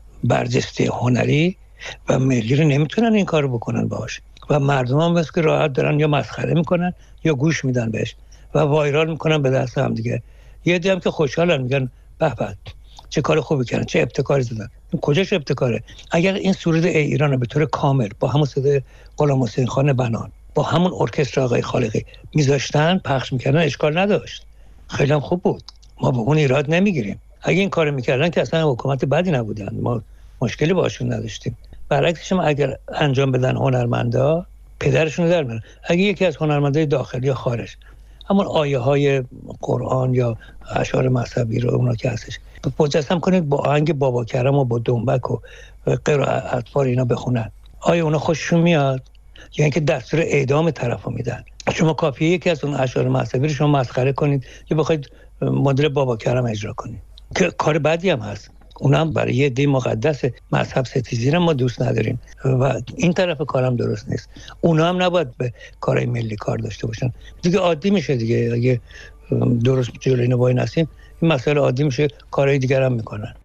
برجسته هنری و ملی رو نمیتونن این کارو بکنن باهاش و مردم هم بس که راحت دارن یا مسخره میکنن یا گوش میدن بهش و وایرال میکنن به دست هم دیگه. یه عده هم که خوشحالن میگن به به چه کار خوبی کردن، چه ابتکاری زدن. این کجاش ابتکاره؟ اگر این سرود ای ایران رو به طور کامل با همون صدای غلام حسین خان بنان با همون ارکستر آقای خالقی میذاشتن پخش میکردن اشکال نداشت، خیلی هم خوب بود، ما به اون ایراد نمیگیریم. اگه این کارو میکردن که اصلا حکومت بدی نبودن، ما مشکلی باشون نداشتیم. برعکسش هم اگر انجام بدن هنرمندا پدرشون در میارن. اگه یکی از هنرمندای داخلی یا خارج همون آیه های قرآن یا اشعار مذهبی رو اونا که هستش مجسم کنید با آهنگ بابا کرم و با دنبک و غیر و اطفال اینا بخونن، آیا اونا خوششون میاد؟ یعنی که دستور اعدام طرفو میدن. شما کافیه یکی از اون اشعار مذهبی رو شما مسخره کنید یا بخواید مدل بابا کرم اجرا کنید که کار بدی هم هست، اونم برای یه عده مقدس مذهب ستیزی رو ما دوست نداریم و این طرف کارم درست نیست. اونا هم نباید به کارهای ملی کار داشته باشن. دیگه عادی میشه دیگه، اگه درست جلوی اینو وای نسیم این مسئله عادی میشه، کارهای دیگر هم میکنن.